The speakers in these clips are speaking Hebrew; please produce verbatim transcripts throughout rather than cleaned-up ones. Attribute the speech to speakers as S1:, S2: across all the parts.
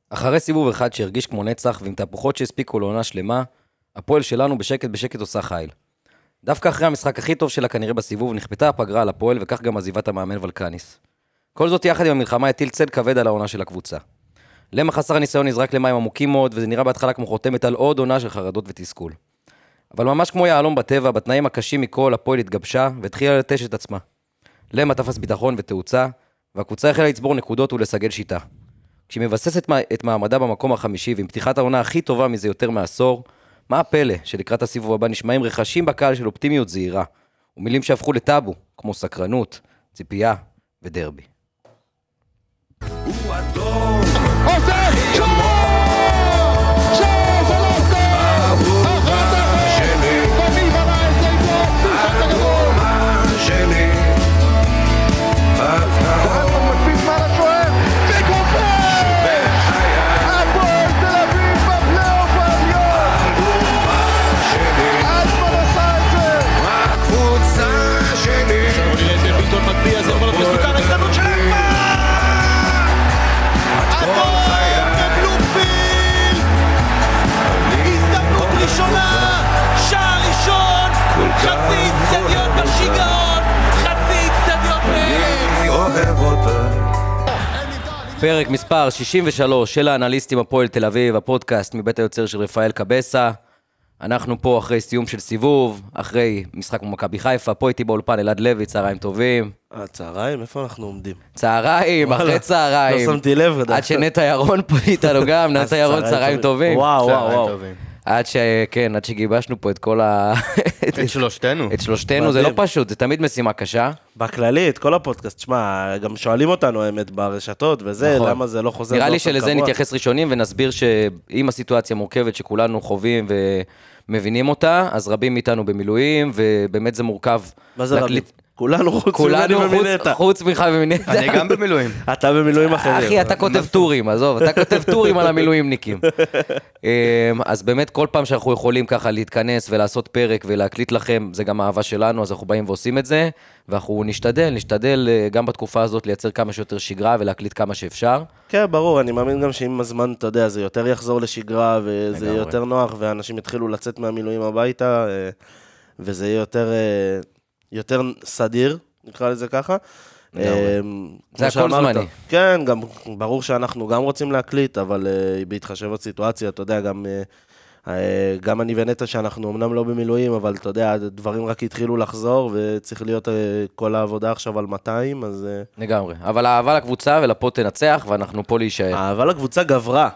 S1: אחרי סיבוב אחד שהרגיש כמו נצח, ועם תהפוכות שהספיקו לעונה שלמה, הפועל שלנו בשקט בשקט עושה חיל. דווקא אחרי המשחק הכי טוב שלה כנראה בסיבוב, נכפתה הפגרה על הפועל, וכך גם עזיבת המאמן ולקניס. כל זאת יחד עם המלחמה הטיל צל כבד על העונה של הקבוצה. למה חסר הניסיון נזרק למים עמוקים מאוד, וזה נראה בהתחלה כמו חותמת על עוד עונה של חרדות ותסכול. אבל ממש כמו יעלום בטבע, בתנאים הקשים מכל, הפועל התגבשה, והתחילה לטש את עצמה. למה תפס ביטחון ותאוצה, והקבוצה החלה לצבור נקודות ולסגל שיטה. כשהיא מבססת את מעמדה במקום החמישי, ועם פתיחת העונה הכי טובה מזה יותר מעשור, מה הפלא שלקראת הסיבוב הבא נשמעים רכשים בקהל של אופטימיות זהירה, ומילים שהפכו לטאבו, כמו סקרנות, ציפייה ודרבי. הוא אדום, עושה שור! שור שלוש! אהובה שלי! ומי בנה את זה איתו? אהובה שלי! אנחנו מקפיץ מעל השוער! וגופר! הפועל תל אביב בפלייאוף העליון! אהובה שלי! אזמן עשה את זה! הקבוצה שלי! עכשיו נראה את ביטון מטביע, זה יכול להיות מסוכן, ההזדמנות של אגמר! הזדמנות ראשונה, שער ראשון, חצי אצטדיון בשיגעון, חצי אצטדיון בהלם. פרק מספר שישים ושלוש של האנליסטים הפועל תל אביב, הפודקאסט מבית היוצר של רפאל קבסה. אנחנו פה אחרי סיום של סיבוב, אחרי משחק ממכבי חיפה, פה איתי באולפן אלעד לוי, צהריים טובים.
S2: צהריים? איפה אנחנו עומדים?
S1: צהריים, אחרי צהריים.
S2: לא שמתי לב.
S1: עד שנטע ירון פה איתנו גם, נטע ירון צהריים טובים.
S2: וואו, וואו, וואו.
S1: עד שכן, עד שגיבשנו פה את כל ה...
S3: את שלושתנו.
S1: את שלושתנו, זה לא פשוט, זה תמיד משימה קשה.
S2: בכללי, את כל הפודקאסט, שמה, גם שואלים אותנו האמת ברשתות וזה, למה זה לא חוזר.
S1: נראה לי שלזה נתייחס ראשונים ונסביר שאם הסיטואציה מורכבת שכולנו חווים ומבינים אותה, אז רבים מאיתנו במילואים, ובאמת זה מורכב.
S2: מה זה רבים? כולנו חוץ ממני ומנטע.
S1: חוץ ממך ומנטע.
S3: אני גם במילואים.
S2: אתה במילואים אחרים.
S1: אחי, אתה כותב טורים, עזוב, אתה כותב טורים על המילואימניקים. אז באמת כל פעם שאנחנו יכולים ככה להתכנס ולעשות פרק ולהקליט לכם, זה גם האהבה שלנו, אז אנחנו באים ועושים את זה, ואנחנו נשתדל, נשתדל גם בתקופה הזאת לייצר כמה שיותר שגרה ולהקליט כמה שאפשר.
S2: כן, ברור, אני מאמין גם שעם הזמן, אתה יודע, זה יותר יחזור לשגרה, וזה יותר נוח, ואנשים יתחילו לצאת מהמילואים הביתה, וזה יהיה יותר... יותר סדיר, נקרא לזה ככה.
S1: זה הכל זמני.
S2: כן, גם ברור שאנחנו גם רוצים להקליט, אבל בהתחשב בסיטואציה, אתה יודע, גם, גם אני ונטע שאנחנו אמנם לא במילואים, אבל אתה יודע, דברים רק התחילו לחזור, וצריך להיות כל העבודה עכשיו על מאתיים, אז...
S1: לגמרי. אבל האהבה לקבוצה ולפה תנצח, ואנחנו פה להישאר.
S2: האהבה לקבוצה גברה.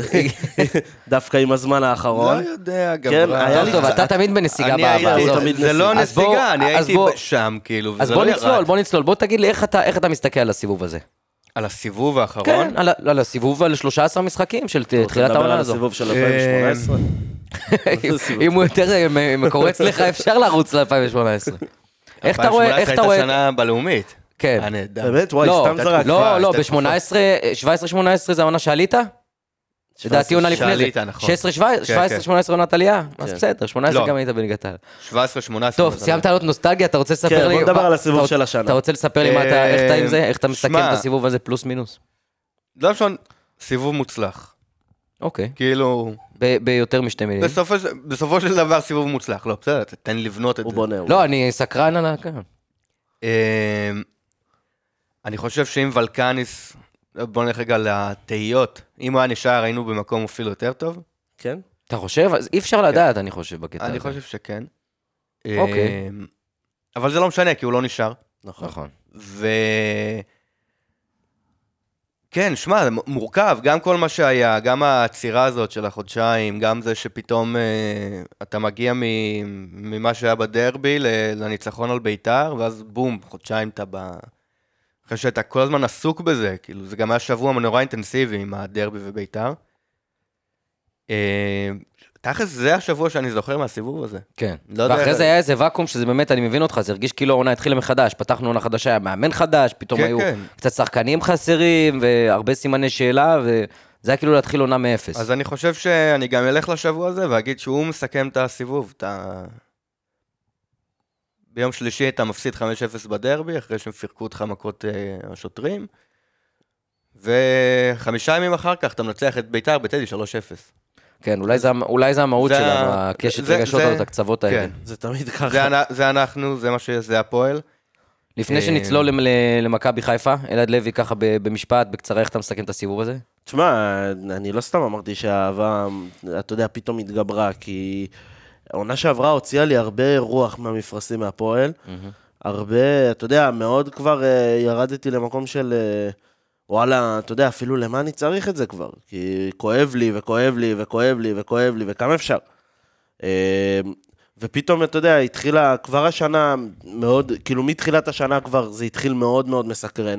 S2: דווקא עם הזמן האחרון.
S3: לא יודע, גברה.
S1: טוב, טוב, אתה תמיד בנסיגה באהבה.
S3: זה לא נסיגה, אני הייתי שם, כאילו.
S1: אז בוא נצלול, בוא נצלול. בוא תגיד לי, איך אתה מסתכל על הסיבוב הזה?
S3: על הסיבוב האחרון?
S1: כן, על הסיבוב על שלושה עשר משחקים של תחילת העונה הזו.
S2: על הסיבוב של אלפיים ושמונה עשרה.
S1: אם הוא יותר מקורץ לך, אפשר לרוץ ל-אלפיים ושמונה עשרה. איך אתה רואה...
S3: אלפיים ושמונה עשרה הייתה שנה בלאומית.
S1: כן.
S2: באמת? וואי, סתם זרק.
S1: לא, לא, ב-שמונה עשרה, שבע עשרה שמונה עשרה זה העונה שעלית? לדעתי עונה לפני זה. שש עשרה שבע עשרה שמונה עשרה עונת עלייה? אז בסדר, שמונה עשרה גם היית בליגת העל.
S3: שבע עשרה שמונה עשרה.
S1: טוב, סיימת לעלות נוסטלגיה, אתה רוצה לספר לי...
S2: כן, בוא נדבר על הסיבוב של השנה.
S1: אתה רוצה לספר לי איך אתה עם זה? איך אתה מסכם את הסיבוב הזה פלוס מינוס?
S3: לא ראשון, סיבוב מוצלח.
S1: אוקיי.
S3: כאילו...
S1: ביותר משתי מילים.
S3: בסופו של דבר סיבוב מוצלח. לא, בסדר, תן לבנות את זה.
S2: הוא בונה.
S1: לא, אני סקרן על הקרן.
S3: אני חושב שאם ולקניס... בוא נלך רגע לתהיות. אם הוא היה נשאר, היינו במקום אפילו יותר טוב.
S2: כן?
S1: אתה חושב? אז אי אפשר לדעת, אני חושב, בקטע הזה.
S3: אני חושב שכן.
S1: אוקיי.
S3: אבל זה לא משנה, כי הוא לא נשאר.
S1: נכון.
S3: ו... כן, שמע, זה מורכב. גם כל מה שהיה, גם העצירה הזאת של החודשיים, גם זה שפתאום אתה מגיע ממה שהיה בדרבי לניצחון על ביתר, ואז בום, חודשיים אתה בא... אחרי שאתה כל הזמן עסוק בזה, כאילו זה גם היה שבוע נורא אינטנסיבי עם הדרבי וביתר. תכף זה השבוע שאני זוכר מהסיבוב הזה.
S1: כן, ואחרי זה היה איזה ואקום שזה באמת, אני מבין אותך, זה הרגיש כאילו העונה התחילה מחדש, פתחנו עונה חדשה, היה מאמן חדש, פתאום היו קצת שחקנים חסרים, והרבה סימני שאלה, וזה היה כאילו להתחיל עונה מאפס.
S3: אז אני חושב שאני גם אלך לשבוע הזה, ואגיד שהוא מסכם את הסיבוב, אתה... ביום שלישי אתה מפסיד חמש אפס בדרבי, אחרי שהם פירקו אותך מכות השוטרים, וחמישה ימים אחר כך אתה מנצח את ביתר בטדי שלוש אפס.
S1: כן, אולי זה, אולי זה המהות
S3: זה
S1: שלנו,
S3: ה-
S1: הקשת
S3: זה-
S1: רגשות
S3: זה-
S1: הזאת, הקצוות האלה.
S3: כן.
S2: זה תמיד ככה.
S3: זה אנ- זה אנחנו, זה מה שזה הפועל.
S1: לפני שנצלול למ- ל- למכבי חיפה, אלעד לוי ככה ב- במשפט, בקצרה, איך אתה מסכם את הסיבוב הזה?
S2: תשמע, אני לא סתם אמרתי שהאהבה, אתה יודע, פתאום התגברה, כי העונה שעברה הוציאה לי הרבה רוח מהמפרשים מהפועל, הרבה, אתה יודע, מאוד כבר אה, ירדתי למקום של, אה, וואלה, אתה יודע, אפילו למה אני צריך את זה כבר, כי כואב לי וכואב לי וכואב לי וכואב לי, וכמה אפשר. אה, ופתאום, אתה יודע, התחילה, כבר השנה מאוד, כאילו מתחילת השנה כבר זה התחיל מאוד מאוד מסקרן,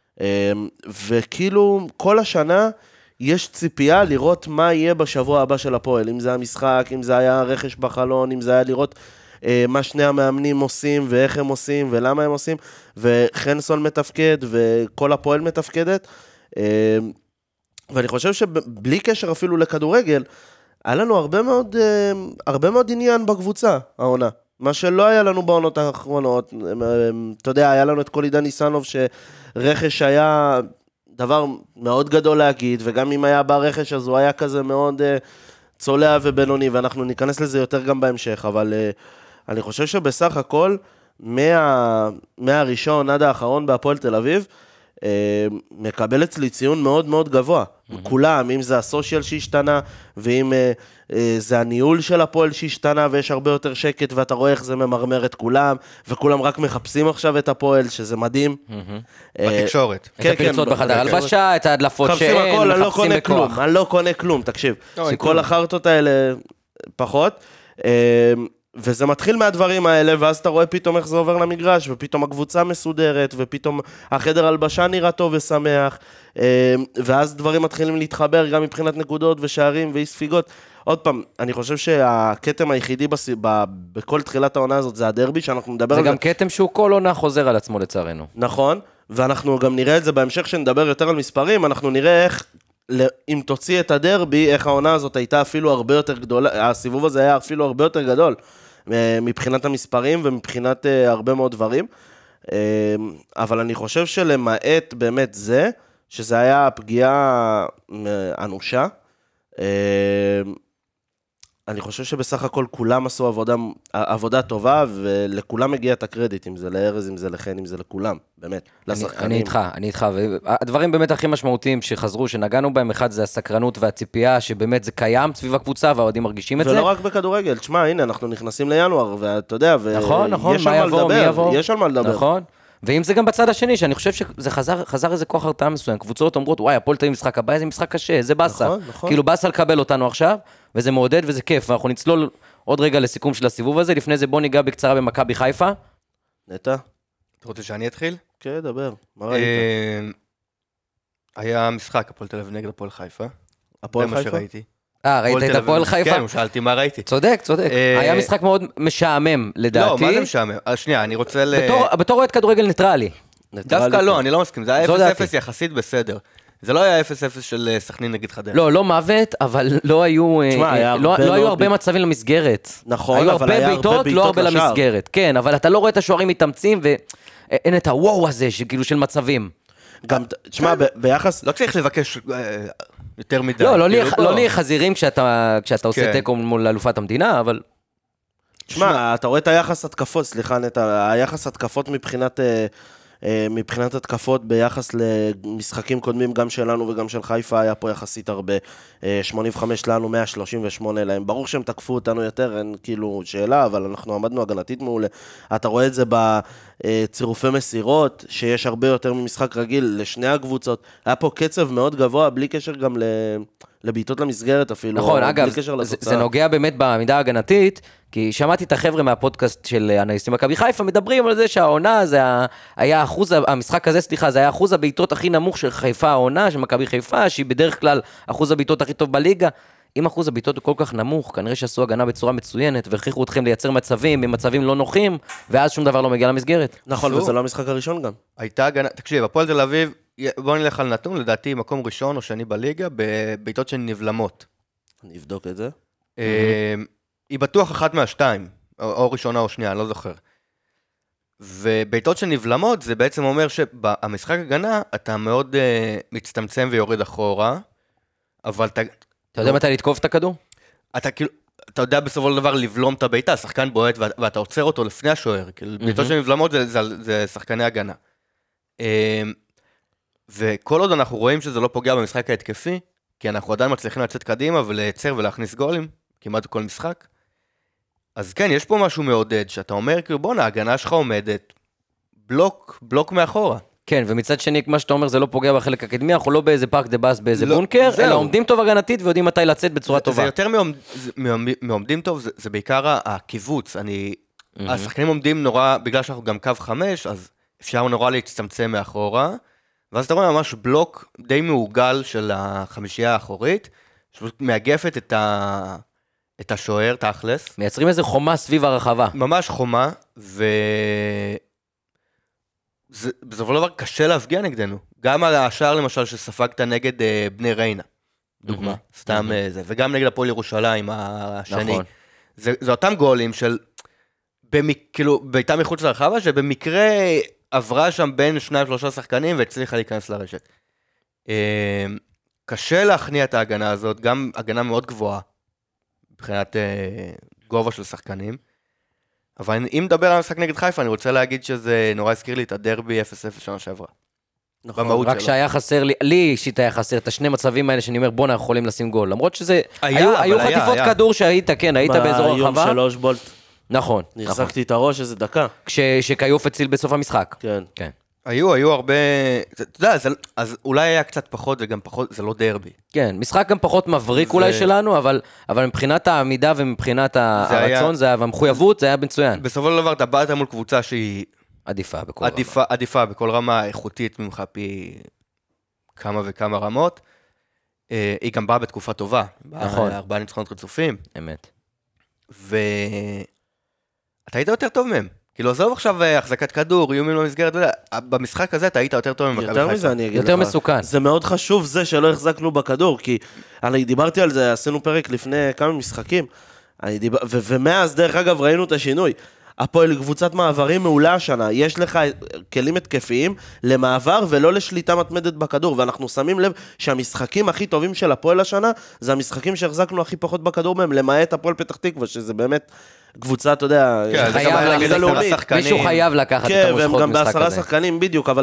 S2: וכאילו כל השנה יש ציפייה לראות מה יהיה בשבוע הבא של הפועל, אם זה המשחק, אם זה היה רכש בחלון, אם זה היה לראות מה שני המאמנים עושים ואיך הם עושים ולמה הם עושים, וחנסון מתפקד וכל הפועל מתפקדת, ואני חושב שבלי קשר אפילו לכדורגל, היה לנו הרבה מאוד, הרבה מאוד עניין בקבוצה, העונה. מה שלא היה לנו בעונות האחרונות, אתה יודע, היה לנו את כל עידן ניסנוב, שרכש היה דבר מאוד גדול להגיד, וגם אם היה ברכש, אז הוא היה כזה מאוד צולע ובינוני, ואנחנו ניכנס לזה יותר גם בהמשך, אבל אני חושב שבסך הכל, מה, מהראשון עד האחרון בהפועל תל אביב, מקבל אצלי ציון מאוד מאוד גבוה. כולם, אם זה הסושיאל שהשתנה, ואם זה הניהול של הפועל שהשתנה, ויש הרבה יותר שקט, ואתה רואה איך זה ממרמר את כולם, וכולם רק מחפשים עכשיו את הפועל, שזה מדהים.
S3: בתקשורת.
S1: את הפרצות בחדר הלבשה, את ההדלפות
S2: מחפשים
S1: שאין,
S2: הכל, אני לא
S1: מחפשים
S2: קונה כלום,
S1: בכוח.
S2: אני לא קונה כלום, תקשיב.
S3: אוי,
S2: כל החרטות האלה פחות. וזה מתחיל מהדברים האלה, ואז אתה רואה פתאום איך זה עובר למגרש, ופתאום הקבוצה מסודרת, ופתאום החדר הלבשה נראה טוב ושמח, ואז דברים מתחילים להתחבר גם מבחינת נקודות ושערים ואי ספיגות. עוד פעם, אני חושב שהקטם היחידי בס... ב... בכל תחילת העונה הזאת זה הדרבי, שאנחנו נדבר
S1: זה
S2: על זה.
S1: גם קטם שהוא כל עונה חוזר על עצמו לצערנו.
S2: נכון, ואנחנו גם נראה את זה בהמשך שנדבר יותר על מספרים, אנחנו נראה איך, אם תוציא את הדרבי, איך העונה הזאת הייתה אפילו הרבה יותר גדולה, הסיבוב הזה היה אפילו הרבה יותר גדול, מבחינת המספרים ומבחינת הרבה מאוד דברים, אבל אני חושב שלמעט באמת זה, שזה היה פגיעה אנושה, אני חושב שבסך הכל כולם עשו עבודה, עבודה טובה, ולכולם מגיע את הקרדיט, אם זה לארז, אם זה לכן, אם זה לכולם, באמת, לשחקנים.
S1: אני איתך, אני איתך, והדברים באמת הכי משמעותיים שחזרו, שנגענו בהם, אחד זה הסקרנות והציפייה, שבאמת זה קיים סביב הקבוצה, והאוהדים מרגישים את זה.
S2: ולא רק בכדורגל, תשמע, הנה, אנחנו נכנסים לינואר, ואתה יודע,
S1: נכון, נכון,
S2: ויש
S1: מה
S2: על מה
S1: יבוא, מי
S2: לדבר,
S1: יבוא.
S2: יש על מה לדבר.
S1: נכון. ואם זה גם בצד השני, שאני חושב שזה חזר, חזר איזה כוח הרתעה מסוים, קבוצות אומרות, וואי, הפועל תל אביב משחק הבא, איזה משחק קשה, זה באסה.
S2: נכון, נכון.
S1: כאילו באסה לקבל אותנו עכשיו, וזה מעודד וזה כיף, ואנחנו נצלול עוד רגע לסיכום של הסיבוב הזה, לפני זה בוא ניגע בקצרה במכבי חיפה.
S2: נטע?
S3: אתה רוצה שאני אתחיל?
S2: כן, דבר, מה ראית?
S3: אה, היה משחק, הפועל תל אביב נגד הפועל חיפה.
S2: הפועל
S3: זה מה
S2: חיפה?
S3: שראיתי.
S1: אה, ראית את הפועל חיפה?
S3: כן, הוא שאלתי מה ראיתי.
S1: צודק, צודק.
S3: אה,
S1: היה משחק מאוד משעמם, לדעתי.
S3: לא, מה זה משעמם? אה, שנייה, אני רוצה ל...
S1: בתור- בתור אוהד כדורגל ניטרלי.
S3: דווקא לא, אני לא מסכים, זה היה
S1: זו
S3: אפס
S1: דעתי.
S3: אפס יחסית בסדר. זה לא היה אפס אפס של אה, סכנין נגד חדרה.
S1: לא, לא מוות, אבל לא היו,
S2: תשמע,
S1: אה,
S2: היה
S1: לא,
S2: הרבה
S1: לא היו
S2: מאוד
S1: הרבה
S2: ב-
S1: מצבים למסגרת.
S2: נכון,
S1: היו
S2: אבל
S1: הרבה
S2: היה הרבה
S1: בעיטות, לא
S2: בעיטות
S1: הרבה
S2: לשער.
S1: למסגרת. כן, אבל אתה לא רואה את השוערים מתאמצים, ואין את הוואו הזה, שכאילו של מצבים.
S2: גם, תשמע, ב- ביחס...
S3: לא צריך לבקש אה, יותר מדי.
S1: לא, לא
S3: כאילו,
S1: נהיה-
S3: בוא.
S1: לא נהיה חזירים כשאתה כשאתה עושה
S3: כן.
S1: תיקו מול אלופת המדינה, אבל
S2: תשמע, אתה רואה את היחס התקפות, סליחה נטע, היחס התקפות מבחינת, אה, אה, מבחינת התקפות ביחס למשחקים קודמים, גם שלנו וגם של חיפה, היה פה יחסית הרבה. אה, שמונים וחמש לנו, מאה שלושים ושמונה להם. ברור שהם תקפו אותנו יותר, אין כאילו שאלה, אבל אנחנו עמדנו הגנתית מעולה. אתה רואה את זה בצירופי מסירות, שיש הרבה יותר ממשחק רגיל לשני הקבוצות. היה פה קצב מאוד גבוה, בלי קשר גם ל... לבעיטות למסגרת אפילו.
S1: נכון,
S2: או
S1: אגב,
S2: בלי קשר
S1: זה,
S2: לתוצאה.
S1: זה נוגע באמת בעמידה ההגנתית, כי שמעתי את החבר'ה מהפודקאסט של אנליסטים מכבי חיפה, מדברים על זה שהעונה, זה ה- היה אחוז, המשחק הזה, סליחה, זה היה אחוז הבעיטות הכי נמוך של חיפה העונה, של מכבי חיפה, שהיא בדרך כלל אחוז הבעיטות הכי טוב בליגה. אם אחוז הבעיטות הוא כל כך נמוך, כנראה שעשו הגנה בצורה מצוינת, והכריחו אתכם לייצר מצבים, ממצבים לא נוחים, ואז שום דבר לא מגיע למסגרת.
S2: נכון,
S3: עשו.
S2: וזה לא המשחק הראשון גם.
S3: הייתה הגנה, תקשיב, הפועל תל אביב, בוא נלך על נתון, לדעתי מקום ראשון או שני בליגה, בבעיטות שהן נבלמות.
S2: אני אבדוק את זה.
S3: אה, היא בטוח אחת מהשתיים, או או ראשונה או שנייה, אני לא זוכר. ובעיטות שנבלמות, זה בעצם אומר שבמשחק הגנה, אתה מאוד uh, מצטמצם ויורד אחורה, אבל אתה...
S1: אתה יודע מתי לתקוף את הכדור?
S3: אתה כאילו, אתה יודע בסופו של דבר לבלום את הבעיטה, שחקן בועט, ואתה עוצר אותו לפני השוער, כאילו, בעיטות שנבלמות זה, זה, זה שחקני הגנה. וכל עוד אנחנו רואים שזה לא פוגע במשחק ההתקפי, כי אנחנו עדיין מצליחים לצאת קדימה ולייצר ולהכניס גולים, כמעט כל משחק, אז כן, יש פה משהו מעודד, שאתה אומר, כאילו, בוא, ההגנה שלך עומדת, בלוק, בלוק מאחורה.
S1: כן, ומצד שני, מה שאתה אומר, זה לא פוגע בחלק הקדמי, אנחנו לא באיזה פארק דה באס, באיזה
S3: לא,
S1: בונקר,
S3: זהו.
S1: אלא עומדים טוב הגנתית ויודעים מתי לצאת בצורה
S3: זה,
S1: טובה.
S3: זה יותר מעומד, זה, מעומדים טוב, זה, זה בעיקר הקיבוץ. אני, mm-hmm. השחקנים עומדים נורא, בגלל שאנחנו גם קו חמש, אז אפשר נורא להצטמצם מאחורה, ואז אתה רואה ממש בלוק די מעוגל של החמישייה האחורית, שפשוט מאגפת את, ה, את השוער, תכלס.
S1: מייצרים איזה חומה סביב הרחבה.
S3: ממש חומה, ו... זה, בסופו של דבר קשה להפגיע נגדנו. גם על השער למשל שספגת נגד אה, בני ריינה, דוגמה, mm-hmm. סתם mm-hmm. אה, זה, וגם נגד הפועל ירושלים השני. נכון. זה, זה אותם גולים של, במק, כאילו, ביתה מחוץ לרחבה, שבמקרה עברה שם בין שניים שלושה שחקנים, והצליחה להיכנס לרשת. אה, קשה להכניע את ההגנה הזאת, גם הגנה מאוד גבוהה, מבחינת אה, גובה של שחקנים. אבל אם מדבר על המשחק נגד חיפה, אני רוצה להגיד שזה נורא הזכיר לי את הדרבי אפס אפס שנה שעברה.
S1: נכון, רק שהיה חסר לי, לי אישית היה חסר את השני מצבים האלה שאני אומר, בוא אנחנו יכולים לשים גול. למרות שזה, היו חטיפות כדור שהיית, כן, היית באזור הרחבה.
S2: ביום שלוש בולט.
S1: נכון.
S2: נחזקתי את הראש איזה דקה.
S1: כשקיוף הציל בסוף המשחק.
S2: כן.
S1: כן.
S3: היו, היו הרבה, אתה יודע, אז אולי היה קצת פחות וגם פחות, זה לא דרבי.
S1: כן, משחק גם פחות מבריק אולי שלנו, אבל מבחינת העמידה ומבחינת הרצון והמחויבות, זה היה מצוין.
S3: בסופו של דבר, אתה באת מול קבוצה שהיא...
S1: עדיפה בכל רמה.
S3: עדיפה בכל רמה, איכותית ממך פי כמה וכמה רמות. היא גם באה בתקופה טובה.
S1: נכון.
S3: ארבעה ניצחונות רצופים.
S1: אמת.
S3: ואתה היית יותר טוב מהם. כאילו, עזוב עכשיו החזקת כדור, איומים למסגרת, במשחק הזה אתה היית יותר טוב ממכבי חיפה.
S2: יותר מזה אני אגיד לך.
S1: יותר מסוכן.
S2: זה מאוד חשוב זה שלא החזקנו בכדור, כי אני דיברתי על זה, עשינו פרק לפני כמה משחקים, ומאז דרך אגב ראינו את השינוי. הפועל קבוצת מעברים מעולה השנה, יש לך כלים התקפיים למעבר ולא לשליטה מתמדת בכדור, ואנחנו שמים לב שהמשחקים הכי טובים של הפועל השנה, זה המשחקים שהחזקנו הכי פחות בכדור מהם, למעט הפועל פתח תקווה, שזה באמת קבוצה, אתה יודע,
S1: מישהו חייב לקחת את המושכות
S2: משחק הזה. כן, והם גם בעשרה שחקנים בדיוק, אבל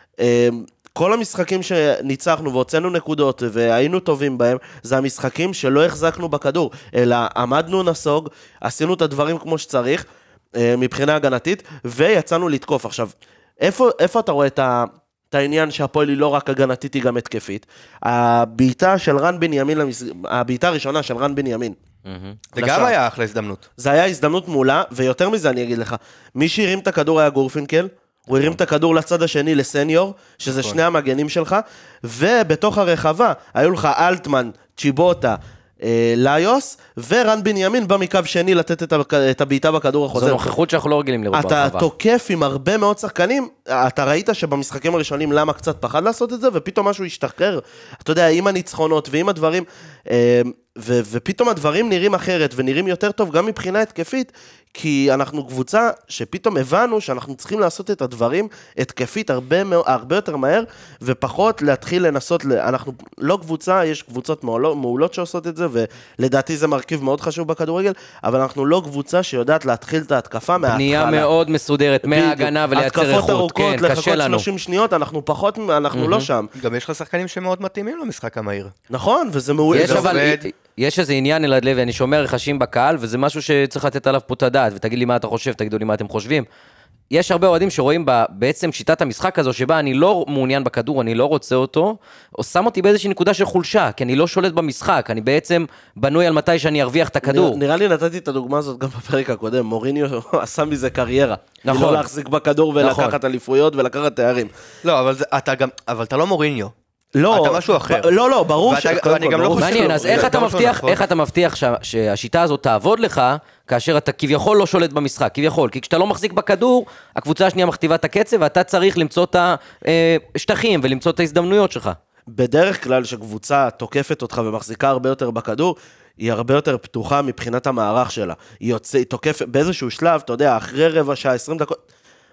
S2: כל המשחקים שניצחנו והוצאנו נקודות והיינו טובים בהם, זה המשחקים שלא החזקנו בכדור, אלא עמדנו נסוג, עשינו את הדברים כמו שצריך, מבחינה הגנתית, ויצאנו לתקוף. עכשיו, איפה, איפה אתה רואה את, ה, את העניין שהפועל היא לא רק הגנתית, היא גם התקפית? הבעיטה של רן בנימין, הבעיטה הראשונה של רן בנימין.
S3: זה גם היה אחלה הזדמנות.
S2: זה היה הזדמנות מעולה, ויותר מזה אני אגיד לך, מי שהרים את הכדור היה גורפינקל, הוא הרים את הכדור לצד השני לסניור, שזה שני המגנים שלך, ובתוך הרחבה היו לך אלטמן, צ'יבוטה, ליוס, ורן בנימין בא מקו שני לתת את הבעיטה בכדור החוזר.
S1: זו נוכחות שאנחנו לא רגילים לראות ברחבה.
S2: אתה תוקף עם הרבה מאוד שחקנים, אתה ראית שבמשחקים הראשונים למה קצת פחד לעשות את זה, ופתאום משהו ישתחרר, אתה יודע, עם הניצחונות ועם הדברים, ו- ופתאום הדברים נראים אחרת, ונראים יותר טוב גם מבחינה התקפית, כי אנחנו קבוצה שפתאום הבנו שאנחנו צריכים לעשות את הדברים התקפית הרבה, הרבה יותר מהר, ופחות להתחיל לנסות, אנחנו לא קבוצה, יש קבוצות מעולות שעושות את זה, ולדעתי זה מרכיב מאוד חשוב בכדורגל, אבל אנחנו לא קבוצה שיודעת להתחיל את ההתקפה מההתחלה.
S1: בנייה מאוד מסודרת, מההגנה ולייצר איכות,
S2: ארוכות, כן, קשה לנו. לחכות שלושים שניות, אנחנו פחות, אנחנו לא שם.
S3: גם יש לך שחקנים שמאוד מתאימים למשחק המהיר.
S2: נכון, וזה מעולה.
S1: יש אבל, יש איזה עניין אלעד לוי, אני שומע רכשים בקהל, וזה משהו שצריך לתת עליו פה את הדעת, ותגיד לי מה אתה חושב, תגידו לי מה אתם חושבים. יש הרבה אוהדים שרואים בעצם שיטת המשחק הזו, שבה אני לא מעוניין בכדור, אני לא רוצה אותו, או שם אותי באיזושהי נקודה של חולשה, כי אני לא שולט במשחק, אני בעצם בנוי על מתי שאני ארוויח את הכדור.
S2: נראה לי נתתי את הדוגמה הזאת גם בפרק הקודם, מוריניו עשה מזה קריירה. נכון. לא להחזיק בכדור ולקחת אליפויות ולקחת תארים.
S3: לא, אבל אתה גם, אבל אתה לא מוריניו.
S2: לא,
S3: אתה משהו אחר.
S2: לא, לא, ברור ש...
S1: מעניין, אז איך אתה מבטיח, איך אתה מבטיח שהשיטה הזאת תעבוד לך, כאשר אתה כביכול לא שולט במשחק, כביכול, כי כשאתה לא מחזיק בכדור, הקבוצה השנייה מכתיבה את הקצב, ואתה צריך למצוא את השטחים ולמצוא את ההזדמנויות שלך.
S2: בדרך כלל שקבוצה תוקפת אותך ומחזיקה הרבה יותר בכדור, היא הרבה יותר פתוחה מבחינת המערך שלה. היא, יוצא, היא תוקפת באיזשהו שלב, אתה יודע, אחרי רבע שעה, עשרים דקות,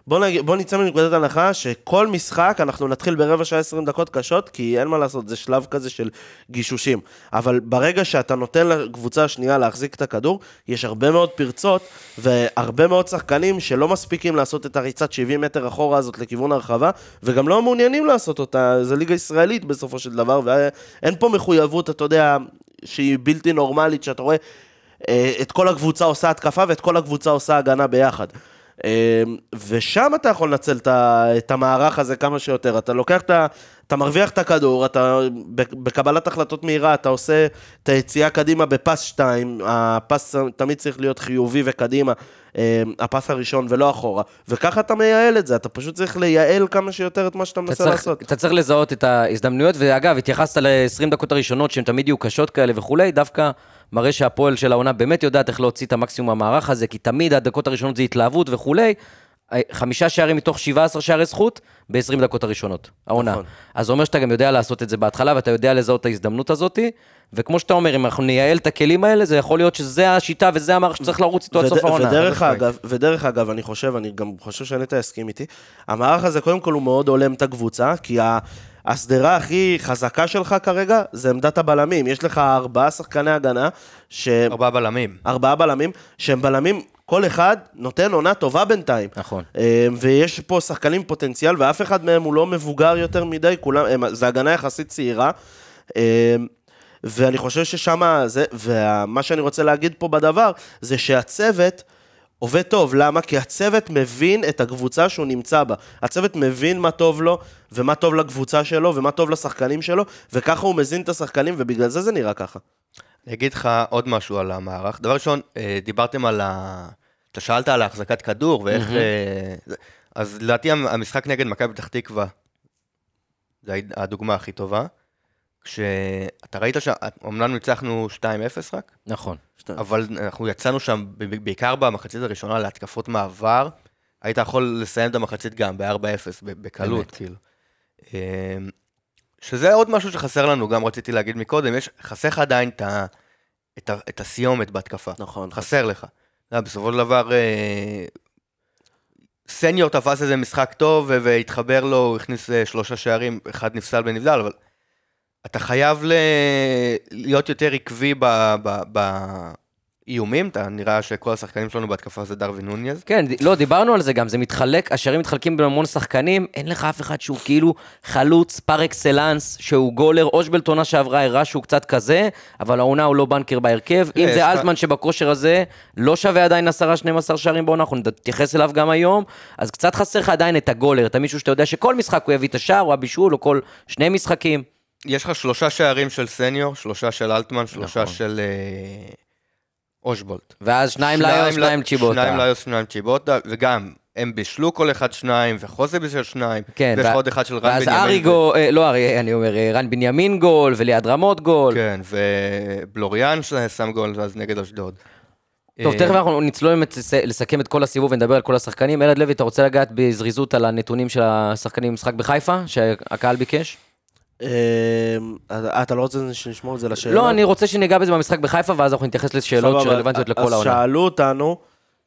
S2: בוא, נגיד, בוא ניצא מנקודת הנחה שכל משחק אנחנו נתחיל ברבע שעה עשרים דקות קשות, כי אין מה לעשות, זה שלב כזה של גישושים. אבל ברגע שאתה נותן לקבוצה השנייה להחזיק את הכדור, יש הרבה מאוד פרצות, והרבה מאוד שחקנים שלא מספיקים לעשות את הריצת שבעים מטר אחורה הזאת לכיוון הרחבה, וגם לא מעוניינים לעשות אותה, זה ליגה ישראלית בסופו של דבר, ואין פה מחויבות, אתה יודע, שהיא בלתי נורמלית, שאתה רואה את כל הקבוצה עושה התקפה, ואת כל הקבוצה עושה הגנה ביחד. ושם אתה יכול לנצל את המערך הזה כמה שיותר, אתה לוקח את ה... אתה מרוויח את הכדור, אתה בקבלת החלטות מהירה, אתה עושה את היציאה קדימה בפס שתיים, הפס תמיד צריך להיות חיובי וקדימה, הפס הראשון ולא אחורה, וככה אתה מייעל את זה, אתה פשוט צריך לייעל כמה שיותר את מה שאתה מנסה לעשות.
S1: אתה צריך לזהות את ההזדמנויות, ואגב, התייחסת ל-עשרים דקות הראשונות, שהן תמיד יהיו קשות כאלה וכולי, דווקא מראה שהפועל של העונה באמת יודעת איך להוציא את המקסימום המערך הזה, כי תמיד הדקות הראשונות זה התלהבות וכולי, חמישה שערים מתוך שבעה עשר שערי זכות, ב-עשרים דקות הראשונות, העונה. נכון. אז זה אומר שאתה גם יודע לעשות את זה בהתחלה, ואתה יודע לזהות את ההזדמנות הזאת, וכמו שאתה אומר, אם אנחנו נייעל את הכלים האלה, זה יכול להיות שזה השיטה וזה המערך שצריך לרוץ איתו עד סוף העונה.
S2: ודרך אגב, ודרך אגב, אני חושב, אני גם חושב שנטע יסכים איתי, המערך הזה קודם כל הוא מאוד עולם את הקבוצה, כי הסדרה הכי חזקה שלך כרגע, זה עמדת הבלמים. יש לך ארבעה שחקני הגנה, ש...
S3: ארבעה בלמים.
S2: ארבעה בלמים, שהם בלמים, כל אחד נותן עונה טובה בינתיים.
S1: נכון.
S2: ויש פה שחקנים פוטנציאל, ואף אחד מהם הוא לא מבוגר יותר מדי, כולם, זה הגנה יחסית צעירה, ואני חושב ששם, זה, ומה שאני רוצה להגיד פה בדבר, זה שהצוות עובד טוב. למה? כי הצוות מבין את הקבוצה שהוא נמצא בה. הצוות מבין מה טוב לו, ומה טוב לקבוצה שלו, ומה טוב לשחקנים שלו, וככה הוא מזין את השחקנים, ובגלל זה זה נראה ככה.
S3: אני אגיד לך עוד משהו על המערך. דבר ראשון, דיברתם על ה... אתה שאלת על ההחזקת כדור, ואיך... אז לדעתי המשחק נגד מכבי פתח תקווה, זו הדוגמה הכי טובה. כשאתה ראית שאומנם ניצחנו שתיים אפס רק?
S1: נכון.
S3: אבל אנחנו יצאנו שם, בעיקר במחצית הראשונה, להתקפות מעבר, היית יכול לסיים את המחצית גם ב-ארבע אפס, בקלות, כאילו. שזה עוד משהו שחסר לנו, גם רציתי להגיד מקודם, יש, חסר לך עדיין את, ה, את, ה, את הסיומת בהתקפה.
S2: נכון.
S3: חסר לך. בסופו של דבר, סניור תפס איזה משחק טוב, והתחבר לו, הוא הכניס שלושה שערים, אחד נפסל בנבדל, אבל אתה חייב ל... להיות יותר עקבי ב... ב... ב... איומים, אתה נראה שכל השחקנים שלנו בהתקפה זה דרווין נוניז.
S1: כן, לא, דיברנו על זה גם, זה מתחלק, השערים מתחלקים בהמון שחקנים, אין לך אף אחד שהוא כאילו חלוץ, פר אקסלנס, שהוא גולר, אושבלט עונה שעברה, הראה שהוא קצת כזה, אבל העונה הוא לא בנקר בהרכב, אם זה אלטמן שבכושר הזה, לא שווה עדיין עשרה שנים עשר שערים בעונה, אנחנו נתייחס אליו גם היום, אז קצת חסר לך עדיין את הגולר, את מישהו שאתה יודע שכל משחק הוא יביא את השער, או הבישול, או כל שני משחקים.
S3: יש לך שלושה שערים של סניור, שלושה של אלטמן, שלושה של אושבולט.
S1: ואז שניים ליוס, שניים צ'יבוטה.
S3: שניים ליוס, שניים צ'יבוטה, וגם הם בישלו כל אחד שניים, וחוזה בשביל שניים, ויש עוד אחד של רן בנימין.
S1: ואז אריגו, לא ארי, אני אומר, רן בנימין גול, וליד רמות גול.
S3: כן, ובלוריאן שם גול, אז נגד אשדוד.
S1: טוב, תכף אנחנו נצלול לסכם את כל הסיבוב ונדבר על כל השחקנים. אלעד לוי, אתה רוצה לגעת בזריזות על הנתונים של השחקנים במשחק בחיפה, שהקהל ביקש?
S2: אתה לא רוצה שנשמור את זה לשאלות?
S1: לא, אני רוצה שניגע בזה במשחק בחיפה, ואז אנחנו נתייחס לשאלות שרלוונטיות לכל העונה.
S2: אז שאלו אותנו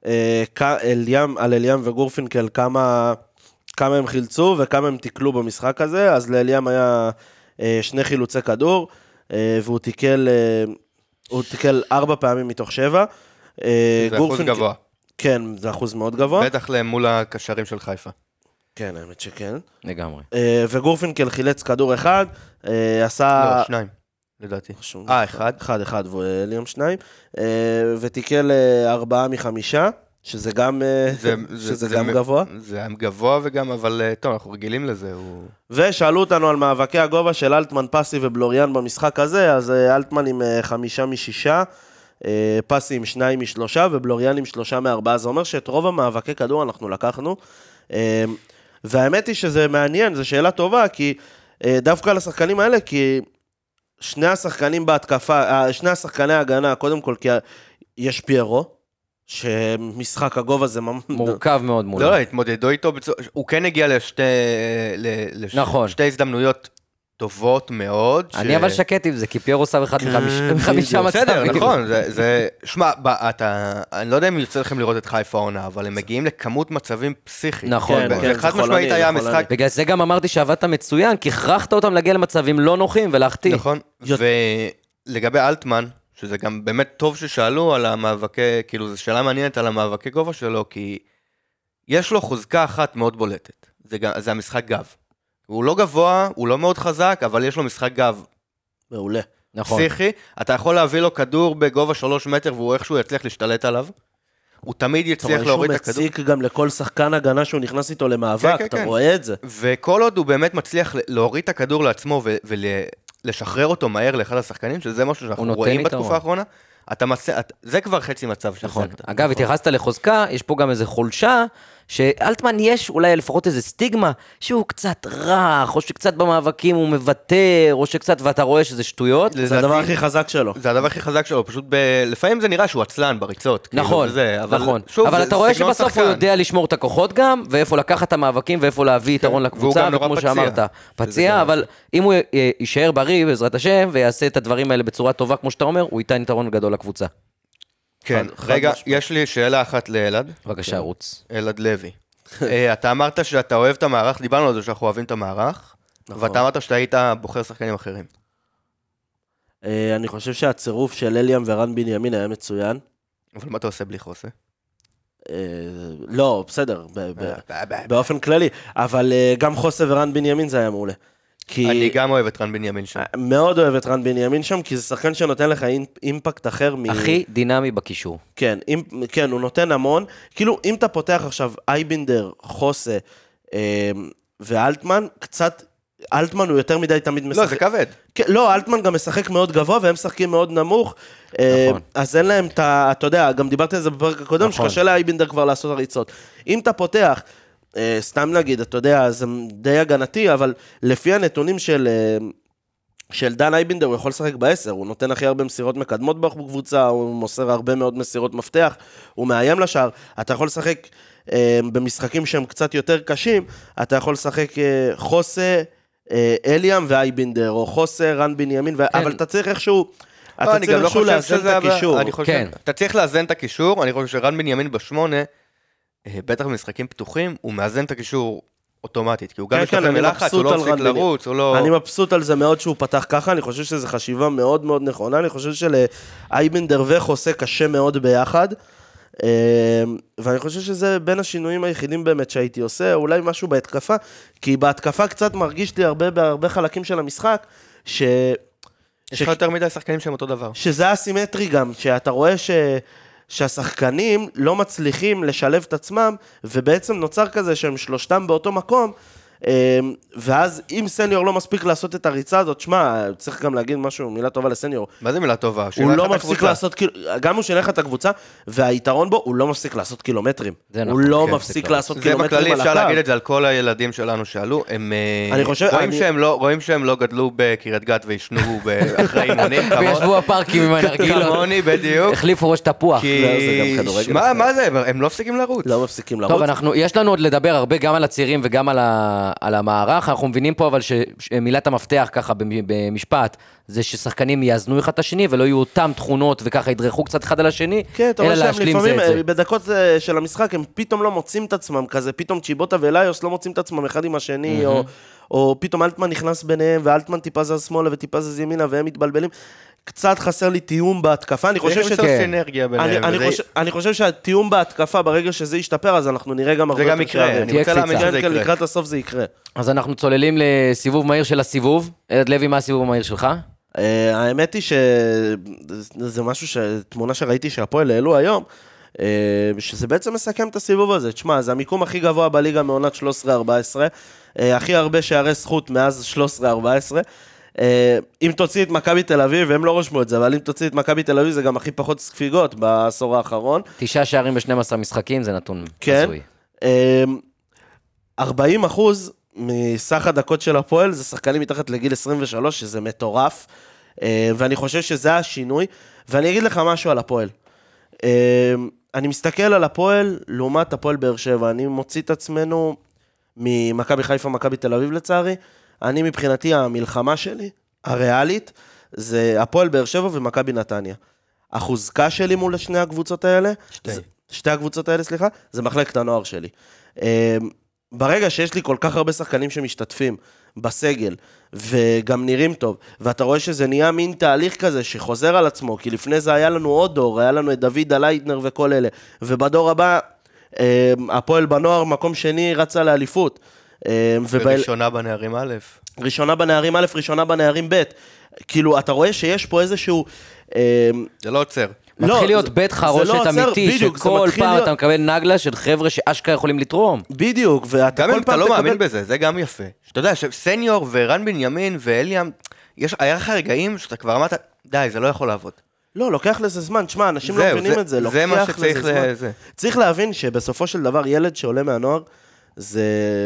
S2: על אליאם וגורפינקל כמה הם חילצו וכמה הם תיקלו במשחק הזה, אז לאליאם היה שני חילוצי כדור, והוא תיקל ארבע פעמים מתוך שבע.
S3: זה אחוז גבוה.
S2: כן, זה אחוז מאוד גבוה.
S3: בטח מול הקשרים של חיפה.
S2: כן, האמת שכן.
S1: לגמרי.
S2: וגורפינקל חילץ כדור אחד, עשה...
S3: לא, שניים, לדעתי. אה, אחד?
S2: אחד, אחד, ואליאם שניים, ותיקל ארבעה מחמישה, שזה גם, שזה גם גבוה.
S3: זה גבוה וגם, אבל טוב, אנחנו רגילים לזה.
S2: ושאלו אותנו על מאבקי הגובה של אלטמן, פסי ובלוריאן במשחק הזה, אז אלטמן עם חמישה משישה, פסי עם שניים משלושה, ובלוריאן עם שלושה מארבעה. זה אומר שאת רוב המאבקי כדור אנחנו לקחנו, והאמת היא שזה מעניין, זו שאלה טובה, כי דווקא לשחקנים האלה, כי שני השחקנים בהתקפה, שני השחקני ההגנה, קודם כל, כי יש פיירו, שמשחק הגובה זה
S1: מורכב מאוד מולו.
S3: לא, התמודדו איתו, הוא כן הגיע לשתי הזדמנויות טובות מאוד.
S1: אני אבל שקט עם זה, כי פייר עושה אחד מחמישה מצבים.
S3: בסדר, נכון, זה, שמע, אני לא יודע אם יוצא לכם לראות את חיפה עונה, אבל הם מגיעים לכמות מצבים פסיכיים.
S1: נכון,
S3: וחד משמעית היה משחק.
S1: בגלל זה גם אמרתי שעבדת מצוין, כי הכרחת אותם להגיע למצבים לא נוחים ולהחטיא.
S3: נכון, ולגבי אלטמן, שזה גם באמת טוב ששאלו על המאבקי, כאילו זו שאלה מעניינת על המאבקי גובה שלו, כי יש לו חוזקה אחת מאוד בולטת, זה, זה המשחק גב. הוא לא גבוה, הוא לא מאוד חזק, אבל יש לו משחק גב.
S2: מעולה.
S1: נכון.
S3: פסיכי, אתה יכול להביא לו כדור בגובה שלוש מטר, והוא איכשהו יצליח להשתלט עליו. הוא תמיד יצליח להוריד את הכדור.
S2: הוא מציק גם לכל שחקן הגנה שהוא נכנס איתו למאבק,
S3: כן,
S2: אתה
S3: כן,
S2: רואה את זה.
S3: וכל עוד הוא באמת מצליח להוריד את הכדור לעצמו, ולשחרר אותו מהר לאחד השחקנים, שזה משהו שאנחנו רואים בתקופה האחרונה, אתה מצא, זה כבר חצי מצב שהשגת.
S1: נכון. אגב, התייחסת לחוזקה, יש פה גם איזה חולשה, שאלטמן יש אולי לפחות איזה סטיגמה, שהוא קצת רך, או שקצת במאבקים הוא מוותר, או שקצת, ואתה רואה שזה שטויות.
S2: זה הדבר הכי חזק שלו.
S3: זה הדבר הכי חזק שלו, פשוט ב... לפעמים זה נראה שהוא עצלן בריצות.
S1: נכון,
S3: וזה, אבל
S1: נכון.
S3: שוב,
S1: אבל
S3: זה,
S1: אתה רואה שבסוף
S3: שחקן.
S1: הוא יודע לשמור את הכוחות גם, ואיפה לקחת את המאבקים, ואיפה להביא יתרון לקבוצה, וכמו פציע. שאמרת, פציע, אבל אם הוא יישאר בריא, בעזרת השם, ויעשה את הדברים האלה בצורה טובה, כמו שאתה אומר, הוא ייתן יתרון גדול לקבוצה.
S3: כן, רגע, יש לי שאלה אחת לאלעד.
S1: בבקשה, רוץ.
S3: אלעד לוי. אתה אמרת שאתה אוהב את המערך, דיברנו על זה שאנחנו אוהבים את המערך, ואתה אמרת שאתה היית בוחר שחקנים אחרים.
S2: אני חושב שהצירוף של אליאם ורן בנימין היה מצוין.
S3: אבל מה אתה עושה בלי חוסה?
S2: לא, בסדר, באופן כללי, אבל גם חוסה ורן בנימין זה היה מעולה.
S3: אני גם אוהב את רן בנימין שם.
S2: מאוד אוהב את רן בנימין שם, כי זה שחקן שנותן לך אימפקט אחר.
S1: הכי דינמי בקישור.
S2: כן, כן, הוא נותן המון. כאילו, אם אתה פותח עכשיו אייבינדר, חוסה ואלטמן, קצת, אלטמן הוא יותר מדי תמיד משחק.
S3: לא, זה כבד.
S2: לא, אלטמן גם משחק מאוד גבוה, והם משחקים מאוד נמוך.
S1: נכון.
S2: אז אין להם את ה... אתה יודע, גם דיברתי על זה בפרק הקודם, שקשה לאייבינדר כבר לעשות הריצות. אם אתה פותח... סתם נגיד, אתה יודע, זה די הגנתי, אבל לפי הנתונים של, של דן אייבינדר, הוא יכול לשחק בעשר, הוא נותן הכי הרבה מסירות מקדמות בקבוצה, הוא מוסר הרבה מאוד מסירות מפתח, הוא מאיים לשער, אתה יכול לשחק במשחקים שהם קצת יותר קשים, אתה יכול לשחק חוסה, אליאם ואייבינדר, או חוסה, רן בנימין, כן. אבל אתה צריך איכשהו... אתה צריך איכשהו לאזן את הקישור.
S3: כן. אתה צריך לאזן את הקישור, אני חושב שרן בנימין בשמונה, בטח במשחקים פתוחים, הוא מאזן את הקישור אוטומטית, כי הוא גם משתחרר מלחץ, הוא לא מפסיק לרוץ, הוא לא...
S2: אני מבסוט על זה מאוד שהוא פתח ככה, אני חושב שזו חשיבה מאוד מאוד נכונה, אני חושב שלאייבינדר וחוסה קשה מאוד ביחד, ואני חושב שזה בין השינויים היחידים באמת שהייתי עושה, אולי משהו בהתקפה, כי בהתקפה קצת מרגיש לי הרבה בהרבה חלקים של המשחק, ש...
S3: יש לך יותר מדי שחקנים שהם אותו דבר.
S2: שזה אסימטרי גם, שאתה רואה ש... שהשחקנים לא מצליחים לשלב את עצמם, ובעצם נוצר כזה שהם שלושתם באותו מקום, ואז אם סניור לא מספיק לעשות את הריצה הזאת, שמה, צריך גם להגיד משהו, מילה טובה לסניור.
S3: מה זה מילה טובה?
S2: הוא לא מפסיק לעשות, גם הוא שילך את הקבוצה, והיתרון בו, הוא לא מפסיק לעשות קילומטרים. הוא לא מפסיק לעשות קילומטרים על הקו.
S3: זה בכללי, אפשר להגיד את זה על כל הילדים שלנו שעלו, הם רואים שהם לא גדלו בקריית גת וישנו אחרי אימונים.
S1: וישבו הפארקים עם הנרגילות.
S3: כמוני, בדיוק.
S1: החליפו ראש תפוח.
S3: מה זה? הם לא מפסיקים לרוץ.
S2: לא מפסיקים לרוץ.
S1: טוב, אנחנו, יש לנו עוד לדבר הרבה גם על הצעירים וגם על ה... על המערך, אנחנו מבינים פה אבל שמילת המפתח ככה במשפט, זה ששחקנים יאזנו אחד את השני, ולא יהיו אותם תכונות וככה ידרכו קצת אחד על השני, אלא להשלים זה את זה.
S2: בדקות של המשחק הם פתאום לא מוצאים את עצמם כזה, פתאום צ'יבוטה ואליוס לא מוצאים את עצמם אחד עם השני, או, או פתאום אלטמן נכנס ביניהם, ואלטמן טיפה זז שמאלה וטיפה זז ימינה, והם מתבלבלים. קצת חסר לי תיאום בהתקפה, אני חושב ש... אני חושב שהתיאום בהתקפה, ברגע שזה ישתפר, אז אנחנו נראה גם הרבה...
S3: זה גם יקרה, אני רוצה להאמין שזה יקרה.
S2: לקראת הסוף זה יקרה.
S1: אז אנחנו צוללים לסיבוב מהיר של הסיבוב. אלעד לוי, מה הסיבוב המהיר שלך?
S2: האמת היא שזה משהו, תמונה שראיתי שהפועל העלו היום, שזה בעצם מסכם את הסיבוב הזה. תשמע, זה המיקום הכי גבוה בליגה מעונת שלוש עשרה ארבע עשרה, הכי הרבה שערי זכות מאז שלוש עשרה ארבע עשרה, אם תוציא את מכבי תל אביב, והם לא רושמו את זה, אבל אם תוציא את מכבי תל אביב, זה גם הכי פחות ספיגות בעשור האחרון.
S1: תשעה שערים ב-שנים עשר משחקים, זה נתון עשוי.
S2: ארבעים אחוז מסך הדקות של הפועל, זה שחקנים מתחת לגיל עשרים ושלוש, שזה מטורף, ואני חושב שזה השינוי, ואני אגיד לך משהו על הפועל. אני מסתכל על הפועל, לעומת הפועל באר שבע, אני מוציא את עצמנו ממכבי חיפה, מכבי תל אביב לצערי, אני מבחינתי, המלחמה שלי, הריאלית, זה הפועל באר שבע ומכבי נתניה. החוזקה שלי מול שני הקבוצות האלה,
S3: שתי.
S2: זה, שתי הקבוצות האלה, סליחה, זה מחלקת הנוער שלי. ברגע שיש לי כל כך הרבה שחקנים שמשתתפים בסגל, וגם נראים טוב, ואתה רואה שזה נהיה מין תהליך כזה שחוזר על עצמו, כי לפני זה היה לנו עוד דור, היה לנו את דוד אליידנר וכל אלה, ובדור הבא, הפועל בנוער, מקום שני, רצה לאליפות.
S3: וראשונה בנערים א'.
S2: ראשונה בנערים א', ראשונה בנערים ב'. כאילו, אתה רואה שיש פה איזשהו...
S3: זה לא עוצר.
S1: מתחיל להיות בית חרושת אמיתי, שכל פעם אתה מקבל נגלה של חבר'ה שאשכרה יכולים לתרום.
S2: בדיוק, ואתה
S3: גם אם אתה לא מאמין בזה, זה גם יפה. שאתה יודע, סניור ורן בנימין ואליאם, היה לך רגעים שאתה כבר אמרת, די, זה לא יכול לעבוד.
S2: לא, לוקח לזה זמן, תשמע, אנשים לא מבינים את זה,
S3: זה מה שצריך לזה.
S2: צריך להבין שבסופו של דבר, ילד שעולה מהנוער, זה...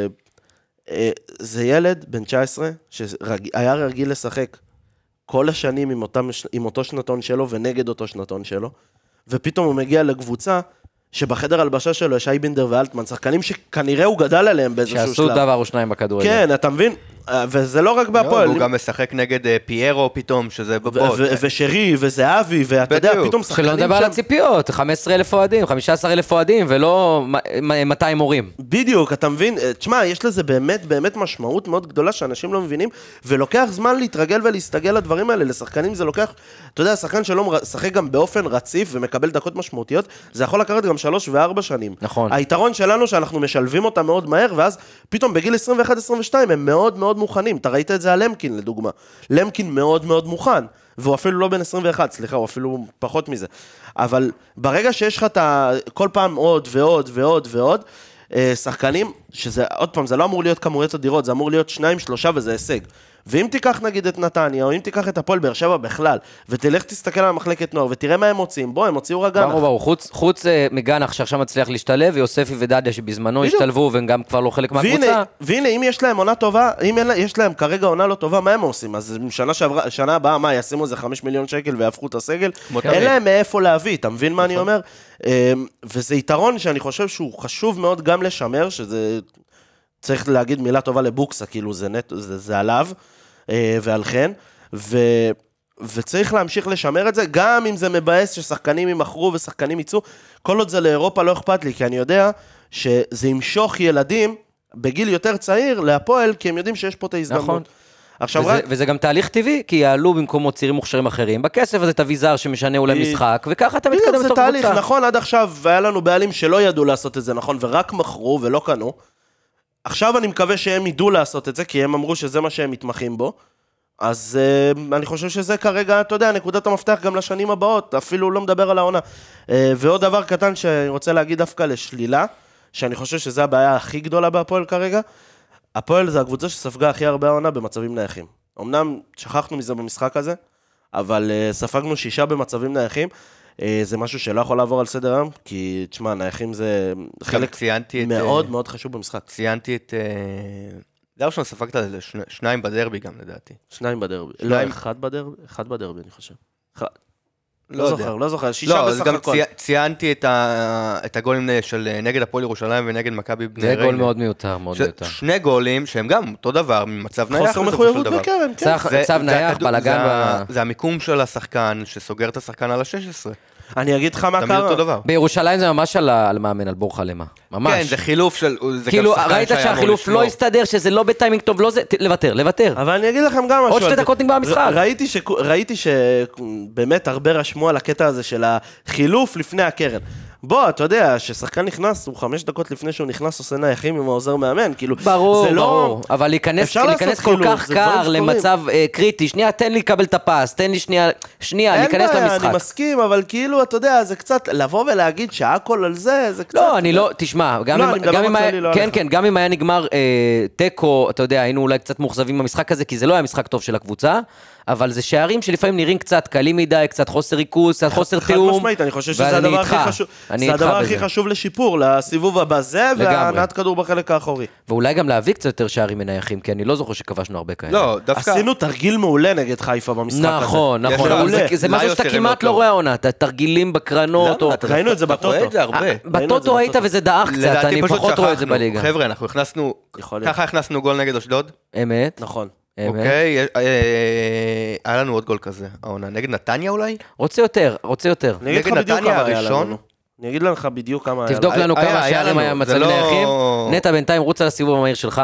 S2: זה ילד בן תשע עשרה, שהיה רגיל לשחק כל השנים עם, אותם, עם אותו שנתון שלו ונגד אותו שנתון שלו, ופתאום הוא מגיע לקבוצה שבחדר הלבשה שלו יש אייבינדר ואלטמן, שחקנים שכנראה הוא גדל עליהם באיזשהו שלב.
S1: שעשו דבר או שניים בכדורגל.
S2: כן, אתה מבין? וזה לא רק בהפועל.
S3: הוא גם משחק נגד פיירו פתאום, שזה בבוט.
S2: ושרי, וזהבי, ואתה יודע, פתאום שחקנים שם...
S1: שלא נדבר על הציפיות, חמישה עשר אלף אוהדים, חמישה עשר אלף אוהדים, ולא מאתיים מורים.
S2: בדיוק, אתה מבין? תשמע, יש לזה באמת, באמת משמעות מאוד גדולה שאנשים לא מבינים, ולוקח זמן להתרגל ולהסתגל לדברים האלה. לשחקנים זה לוקח, אתה יודע, שחקן שלא משחק גם באופן רציף ומקבל דקות משמעותיות, זה יכול לקחת גם שלוש וארבע שנים.
S1: נכון.
S2: היתרון שלנו שאנחנו משלבים אותם מאוד מהר, ואז פתאום בגיל עשרים ואחת עשרים ושתיים הם מאוד מאוד מוכנים. אתה ראית את זה על למקין, לדוגמה. למקין מאוד מאוד מוכן, והוא אפילו לא בן עשרים ואחת, סליחה, הוא אפילו פחות מזה. אבל ברגע שיש לך את כל פעם עוד ועוד ועוד ועוד, שחקנים, שזה, עוד פעם, זה לא אמור להיות כמויות אדירות, זה אמור להיות שניים, שלושה, וזה הישג. ואם תיקח נגיד את נתניה, או אם תיקח את הפועל באר שבע בכלל, ותלך תסתכל על המחלקת נוער, ותראה מה הם מוצאים, בוא, הם הוציאו רגנח.
S1: ברור, ברור, חוץ, חוץ מגנח שעכשיו מצליח להשתלב, ויוספי ודדיה שבזמנו השתלבו, והם גם כבר לא חלק מהקבוצה.
S2: והנה, אם יש להם עונה טובה, אם יש להם כרגע עונה לא טובה, מה הם עושים? אז שנה שעברה, שנה הבאה, מה, ישימו איזה חמישה מיליון שקל ויהפכו את הסגל? אין להם מאיפה להביא, אתה מבין מה אני אומר? וזה יתרון שאני חושב שהוא חשוב מאוד גם לשמר, שזה צריך להגיד מילה טובה לבוקסה, כאילו זה נטו, זה, זה עליו, ועל כן, ו, וצריך להמשיך לשמר את זה, גם אם זה מבאס ששחקנים ימחרו ושחקנים ייצאו, כל עוד זה לאירופה לא אכפת לי, כי אני יודע שזה ימשוך ילדים בגיל יותר צעיר להפועל, כי הם יודעים שיש פה את ההזדמנות. נכון. עכשיו
S1: וזה, רק... וזה גם תהליך טבעי, כי יעלו במקומות צעירים מוכשרים אחרים, בכסף הזה תביא זר שמשנה אולי משחק, וככה אתה מתקדם בתור קבוצה. זה תהליך,
S2: נכון, עד עכשיו, והיה לנו בעלים שלא ידעו לעשות את זה, נכון, ורק מכרו ולא קנו. עכשיו אני מקווה שהם ידעו לעשות את זה, כי הם אמרו שזה מה שהם מתמחים בו. אז uh, אני חושב שזה כרגע, אתה יודע, נקודת המפתח גם לשנים הבאות, אפילו לא מדבר על העונה. Uh, ועוד דבר קטן שאני רוצה להגיד דווקא לשלילה, שאני חושב שזה הבעיה הכי גדולה בהפועל כרגע, הפועל זה הקבוצה שספגה הכי הרבה העונה במצבים נייחים. אמנם שכחנו מזה במשחק הזה, אבל uh, ספגנו שישה במצבים נייחים, uh, זה משהו שלא יכול לעבור על סדר היום, כי תשמע, נייחים זה חלק מאוד מאוד חשוב במשחק.
S3: ציינתי את... זה ראשון ספגת על זה, שניים בדרבי גם לדעתי.
S2: שניים בדרבי. לא, אחד בדרבי, אחד בדרבי אני חושב. לא זוכר, לא זוכר, שישה בסך הכל.
S3: ציינתי את הגולים של נגד הפועל ירושלים ונגד מכבי בני ריינה.
S1: זה גול מאוד מיותר, מאוד מיותר.
S3: שני גולים שהם גם אותו דבר, ממצב נייח.
S2: חוסר מחויבות בקרן, כן.
S1: מצב נייח, בלגן.
S3: זה המיקום של השחקן שסוגר את השחקן על ה-שש עשרה.
S2: אני אגיד לך מה קרה.
S1: בירושלים זה ממש על מאמן, על בור חלמה. ממש.
S3: כן, זה חילוף של...
S1: כאילו, ראית שהחילוף לא הסתדר, שזה לא בטיימינג טוב, לא זה... לוותר, לוותר.
S2: אבל אני אגיד לכם גם משהו.
S1: עוד שתי דקות נגמר המשחק.
S2: ראיתי שבאמת הרבה רשמו על הקטע הזה של החילוף לפני הקרן. בוא, אתה יודע, ששחקן נכנס, הוא חמש דקות לפני שהוא נכנס, עושה נייחים עם העוזר מאמן, כאילו,
S1: ברור,
S2: זה לא...
S1: ברור, אבל להיכנס, להיכנס כל כך קר למצב קריטי, שנייה, תן לי לקבל את הפס, תן לי שנייה, שנייה, להיכנס למשחק. אין בעיה, אני מסכים,
S2: אבל כאילו, אתה יודע, זה קצת, לבוא ולהגיד שהכל על זה, זה קצת...
S1: לא, אני לא, תשמע, כן, כן, גם אם היה נגמר טקו, אתה יודע, היינו אולי קצת מוחזבים במשחק הזה, כי זה לא היה משחק טוב של הקבוצה, אבל זה שערים שלפעמים נראים קצת קלים מדי, קצת חוסר ריכוז, קצת חוסר
S2: חד
S1: תיאום.
S2: משמעית, אני חושב שזה הדבר הכי חשוב, זה הדבר הכי חשוב לשיפור, לסיבוב הבא זה, והענת כדור בחלק האחורי.
S1: ואולי גם להביא קצת יותר שערים מנייחים, כי אני לא זוכר שכבשנו הרבה כאלה.
S3: לא, דווקא...
S2: עשינו תרגיל מעולה נגד חיפה במשחק הזה.
S1: נכון, נכון, זה משהו שאתה כמעט לא רואה עונה, תרגילים בקרנות.
S2: ראינו את זה בטוטו.
S1: בטוטו היית וזה דאח קצת, אני פחות רואה את זה בליגה.
S3: חבר'ה, אנחנו הכנסנו, ככה הכנסנו גול נגד אשדוד.
S1: אמת.
S2: נכון.
S3: אוקיי, היה לנו עוד גול כזה, העונה. נגד נתניה אולי?
S1: רוצה יותר, רוצה יותר.
S2: נגד נתניה הראשון. אני אגיד לך בדיוק כמה היה.
S1: תבדוק לנו כמה שערים היה מצב נייחים. נטע בינתיים רוץ על הסיבוב המהיר שלך.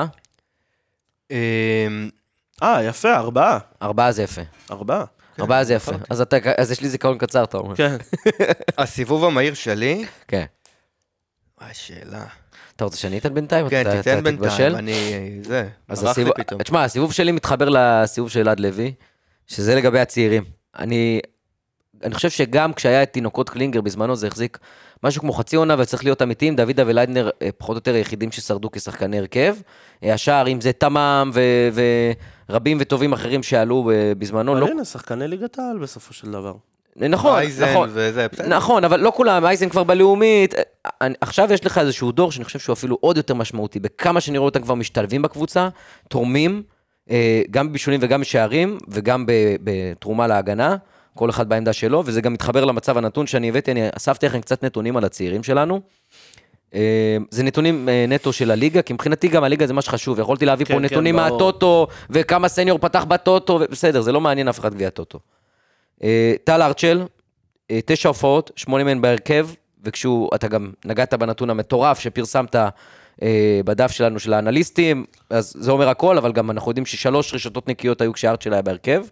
S2: אה, יפה, ארבעה.
S1: ארבעה זה יפה.
S2: ארבעה.
S1: ארבעה זה יפה. אז יש לי זיכרון קצר, אתה אומר.
S2: כן.
S3: הסיבוב המהיר שלי?
S1: כן.
S3: וואי, שאלה.
S1: אתה רוצה שאני אתן בינתיים?
S3: כן, תיתן בינתיים, אני... זה,
S1: ברח לי פתאום. תשמע, הסיבוב שלי מתחבר לסיבוב של אלעד לוי, שזה לגבי הצעירים. אני... אני חושב שגם כשהיה את תינוקות קלינגר בזמנו, זה החזיק משהו כמו חצי עונה, וצריך להיות אמיתיים, דוד וליידנר פחות או יותר היחידים ששרדו כשחקני הרכב. השאר, אם זה תמם ו... ורבים וטובים אחרים שעלו בזמנו.
S2: אבל הנה, שחקני ליגת העל בסופו של דבר.
S1: נכון, נכון, וזה, נכון, אבל לא כולם, אייזן כבר בלאומית, עכשיו יש לך איזשהו דור שאני חושב שהוא אפילו עוד יותר משמעותי, בכמה שאני רואה אותם כבר משתלבים בקבוצה, תורמים, גם בבישולים וגם בשערים, וגם בתרומה להגנה, כל אחד בעמדה שלו, וזה גם מתחבר למצב הנתון שאני הבאתי, אני אספתי לכם קצת נתונים על הצעירים שלנו, זה נתונים נטו של הליגה, כי מבחינתי גם הליגה זה מה שחשוב, יכולתי להביא פה נתונים מהטוטו, וכמה סניור פתח בטוטו, בסדר, זה לא מעניין אף אחד גביע טוטו. טל ארצ'ל, תשע הופעות, שמונה מהן בהרכב, וכשהוא, אתה גם נגעת בנתון המטורף שפרסמת בדף שלנו של האנליסטים, אז זה אומר הכל, אבל גם אנחנו יודעים ששלוש רשתות נקיות היו כשארצ'ל היה בהרכב.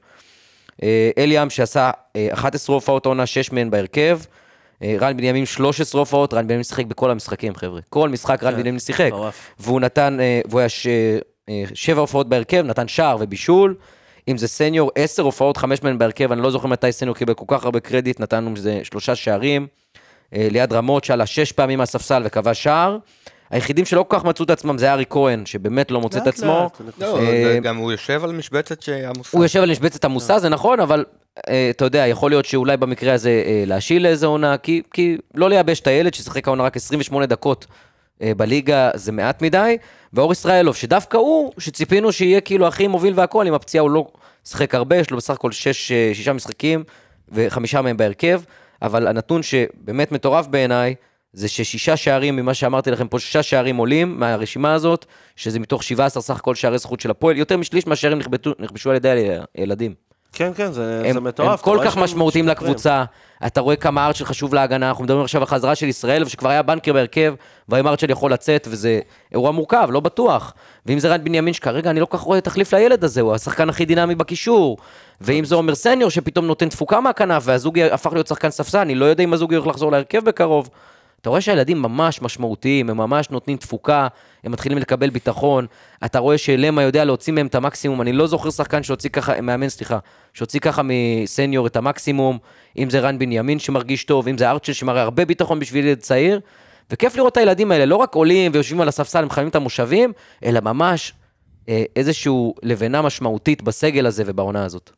S1: אליאם שעשה אחת עשרה הופעות עונה, שש מהן בהרכב. רן בנימין שלוש עשרה הופעות, רן בנימין שיחק בכל המשחקים, חבר'ה. כל משחק רן בנימין שיחק. והוא נתן, והוא היה שבע הופעות בהרכב, נתן שער ובישול. אם זה סניור, עשר הופעות, חמש מהן בהרכב, אני לא זוכר מתי סניור קיבל כל כך הרבה קרדיט, נתנו מזה שלושה שערים, ליד רמות שעלה שש פעמים מהספסל וקבע שער, היחידים שלא כל כך מצאו את עצמם זה ארי כהן, שבאמת לא מוצא את עצמו.
S3: לא, גם הוא יושב על משבצת שעמוסה.
S1: הוא יושב על משבצת עמוסה, זה נכון, אבל אתה יודע, יכול להיות שאולי במקרה הזה להשיל לאיזה עונה, כי לא לייבש את הילד ששחק העונה רק עשרים ושמונה דקות בליגה, זה מעט מדי, ואור ישראלוב, שדווקא הוא, שציפינו שיהיה כאילו הכי מוביל והכל, עם הפציעה הוא לא שחק הרבה, יש לו בסך הכל שש, שישה משחקים, וחמישה מהם בהרכב, אבל הנתון שבאמת מטורף בעיניי, זה ששישה שערים, ממה שאמרתי לכם פה, שישה שערים עולים מהרשימה הזאת, שזה מתוך שבעה עשר סך הכל שערי זכות של הפועל, יותר משליש מהשערים נכבשו על ידי הילדים.
S2: כן, כן, זה, זה מטורף.
S1: הם כל כך משמעותיים לקבוצה, אתה רואה כמה ארצ'ל חשוב להגנה, אנחנו מדברים עכשיו על חזרה של ישראל, ושכבר היה בנקר בהרכב, והאם ארצ'ל יכול לצאת, וזה אירוע מורכב, לא בטוח. ואם זה רן בנימין, שכרגע אני לא כך רואה תחליף לילד הזה, הוא השחקן הכי דינמי בקישור, ואם זה אומר סניור, שפתאום נותן תפוקה מהכנף, והזוג הפך להיות שחקן ספסל, אני לא יודע אם הזוג יוכל לחזור להרכב בקרוב. אתה רואה שהילדים ממש משמעותיים, הם ממש נותנים תפוקה, הם מתחילים לקבל ביטחון, אתה רואה שלמה יודע להוציא מהם את המקסימום, אני לא זוכר שחקן שהוציא ככה, מאמן סליחה, שהוציא ככה מסניור את המקסימום, אם זה רן בנימין שמרגיש טוב, אם זה ארצ'ל שמראה הרבה ביטחון בשביל ילד צעיר, וכיף לראות את הילדים האלה, לא רק עולים ויושבים על הספסל, הם חייבים את המושבים, אלא ממש אה, איזשהו לבנה משמעותית בסגל הזה ובעונה הזאת.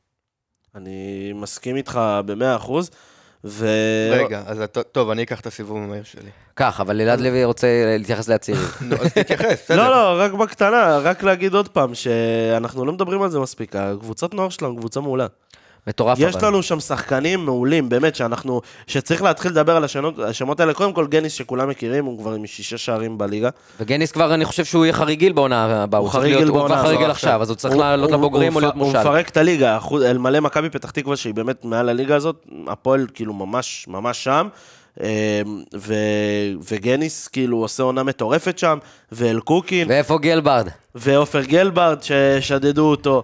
S2: אני מסכים איתך במאה אחוז, ו...
S3: רגע, אז טוב, אני אקח את הסיבוב המהיר שלי.
S1: כך, אבל אלעד לוי רוצה להתייחס להצעירים.
S3: נו, אז תתייחס, בסדר.
S2: לא, לא, רק בקטנה, רק להגיד עוד פעם, שאנחנו לא מדברים על זה מספיק, הקבוצת נוער שלנו, קבוצה מעולה.
S1: מטורף.
S2: יש לנו שם שחקנים מעולים, באמת, שאנחנו, שצריך להתחיל לדבר על השמות האלה, קודם כל גניס שכולם מכירים, הוא כבר עם שישה שערים בליגה.
S1: וגניס כבר, אני חושב שהוא יהיה חריגיל בעונה הבאה, הוא חריגיל בעונה, הוא כבר חריגיל עכשיו, אז הוא צריך לעלות לבוגרים או להיות מושל.
S2: הוא מפרק את הליגה, אלמלא מכבי פתח תקווה, שהיא באמת מעל הליגה הזאת, הפועל כאילו ממש, ממש שם, ו... וגניס כאילו עושה עונה מטורפת שם, ואלקוקין.
S1: ואיפה גלברד?
S2: ואופר גלברד ששדדו אותו,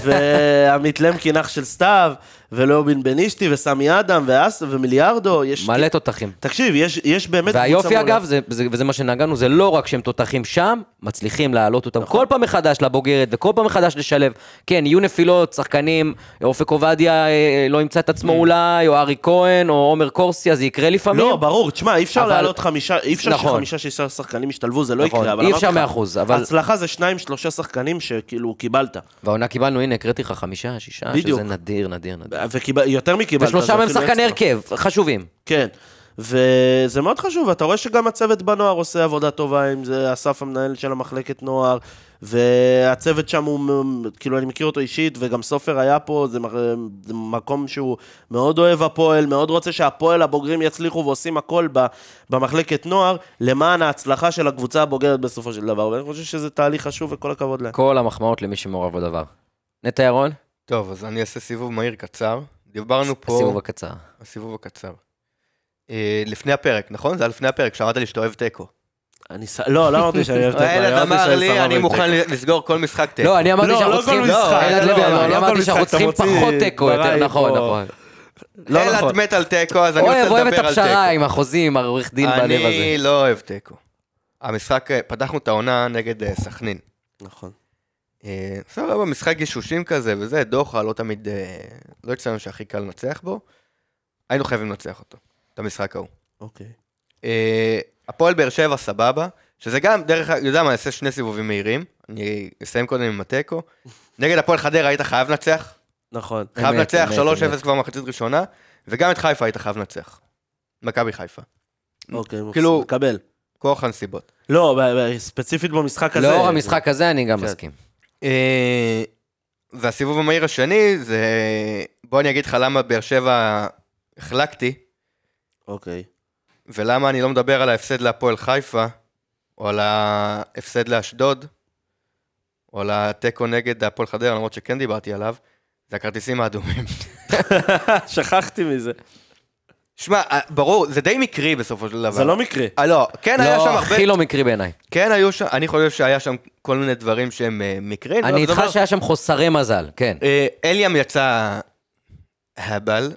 S2: ועמית למקין אח של סתיו, ולאובין בנישתי, וסמי אדם, ואס, ומיליארדו.
S1: מלא תותחים.
S2: תקשיב, יש, יש באמת...
S1: והיופי אגב, זה, זה, וזה מה שנגענו, זה לא רק שהם תותחים שם, מצליחים להעלות אותם נכון. כל פעם מחדש לבוגרת, וכל פעם מחדש לשלב. כן, יהיו נפילות, שחקנים, אופק עובדיה לא ימצא את עצמו אולי, או ארי כהן, או עומר קורסיה, זה יקרה לפעמים.
S2: לא, ברור, תשמע, אי אפשר אבל... להעלות חמישה, אי אפשר נכון. שחמישה שישה שחקנים ישתלבו, זה לא
S1: נכון.
S2: יקרה. אבל
S1: אי אפשר מאה אחוז, אבל...
S2: ההצלחה זה שניים שניים, שלושה שחקנים שכאילו קיבלת.
S1: והעונה קיבלנו, הנה, הקראתי לך חמישה, שישה,
S2: בדיוק.
S1: שזה נדיר, נדיר, נדיר.
S2: ויותר מקיבלת.
S1: ושלושה מהם שחקני הרכב, חשובים.
S2: כן. וזה מאוד חשוב, אתה רואה שגם הצוות בנוער עושה עבודה טובה, אם זה אסף המנהל של המחלקת נוער, והצוות שם הוא, כאילו אני מכיר אותו אישית, וגם סופר היה פה, זה, זה מקום שהוא מאוד אוהב הפועל, מאוד רוצה שהפועל הבוגרים יצליחו ועושים הכל במחלקת נוער, למען ההצלחה של הקבוצה הבוגרת בסופו של דבר, ואני חושב שזה תהליך חשוב וכל הכבוד להם.
S1: כל המחמאות למי שמעורב בדבר. נטע ירון?
S3: טוב, אז אני אעשה סיבוב מהיר קצר. דיברנו פה...
S1: הסיבוב הקצר.
S3: הסיבוב הקצר. לפני הפרק, נכון? זה היה לפני הפרק, שאמרת לי שאתה אוהב טקו.
S2: אני ס... לא, לא אמרתי שאני אוהב טקו.
S3: אלעד אמר לי, אני מוכן לסגור כל משחק טקו.
S1: לא, אני אמרתי שאנחנו צריכים... אני אמרתי שאנחנו צריכים פחות טקו, יותר נכון, נכון.
S3: אלעד מת על טקו, אז אני רוצה לדבר על טקו.
S1: אוהב את הפשרה עם החוזים, העורך דין בלב הזה.
S3: אני לא אוהב טקו. המשחק, פתחנו את העונה נגד סכנין.
S2: נכון.
S3: סבבה, משחק גישושים כזה, וזה דוחה, לא תמיד, לא יצאנו שהכי קל לנצח בו. היינו חייבים לנצח אותו, את המשחק ההוא.
S2: אוקיי.
S3: הפועל באר שבע סבבה, שזה גם דרך, יודע מה, אני אעשה שני סיבובים מהירים, אני אסיים קודם עם הטקו. נגד הפועל חדרה היית חייב לנצח.
S2: נכון.
S3: חייב לנצח, שלוש אפס כבר מחצית ראשונה, וגם את חיפה היית חייב לנצח. מכבי חיפה.
S2: אוקיי,
S3: כאילו,
S2: מקבל.
S3: כוח הנסיבות.
S2: לא, ספציפית במשחק הזה.
S1: לאור המשחק הזה אני גם מסכים.
S3: והסיבוב המהיר השני, זה, בוא אני אגיד לך למה באר שבע החלקתי.
S2: אוקיי.
S3: ולמה אני לא מדבר על ההפסד להפועל חיפה, או על ההפסד לאשדוד, או על הטקו נגד הפועל חדרה, למרות שכן דיברתי עליו, זה הכרטיסים האדומים.
S2: שכחתי מזה.
S3: שמע, ברור, זה די מקרי בסופו של דבר.
S2: זה לא מקרי.
S3: אה, לא, כן היה שם
S1: לא,
S3: הרבה...
S1: הכי לא מקרי בעיניי.
S3: כן היו שם, אני חושב שהיה שם כל מיני דברים שהם מקרים.
S1: אני איתך שהיה שם חוסרי מזל, כן.
S3: אליאם יצא הבל,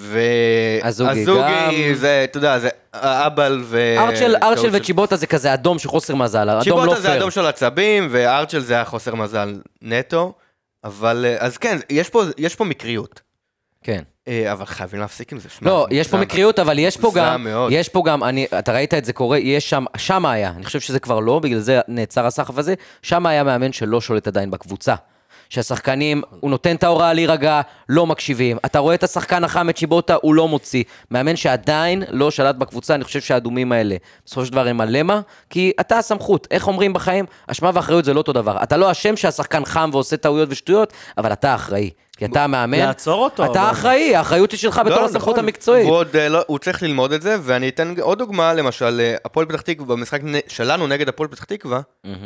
S1: הזוגי גם.
S3: והזוגי זה, אתה יודע, זה אבל ו...
S1: ארצ'ל וצ'יבוטה זה כזה אדום של חוסר מזל, אדום לא פייר.
S3: צ'יבוטה זה אדום של עצבים, וארצ'ל זה היה חוסר מזל נטו, אבל, אז כן, יש פה, יש פה מקריות.
S1: כן.
S3: אבל חייבים להפסיק עם זה. שמה,
S1: לא,
S3: זה
S1: יש פה
S3: זה
S1: מקריות, אבל יש פה גם,
S3: מאוד.
S1: יש פה גם, אני, אתה ראית את זה קורה, יש שם, שם היה, אני חושב שזה כבר לא, בגלל זה נעצר הסחף הזה, שם היה מאמן שלא שולט עדיין בקבוצה. שהשחקנים, הוא נותן את ההוראה להירגע, לא מקשיבים. אתה רואה את השחקן החמד שיבוטה, הוא לא מוציא. מאמן שעדיין לא שלט בקבוצה, אני חושב שהאדומים האלה, בסופו של דבר הם הלמה, כי אתה הסמכות. איך אומרים בחיים? אשמה ואחריות זה לא אותו דבר. אתה לא אשם שהשחקן חם ועושה טעויות ושטויות, אבל אתה אחראי. כי אתה מאמן.
S2: לעצור אותו.
S1: אתה אחראי, האחריות היא שלך בתור הסמכות המקצועית.
S3: הוא צריך ללמוד את זה, ואני אתן עוד דוגמה, למשל, הפועל פתח תקווה, במשחק שלנו נגד הפועל פתח תקווה,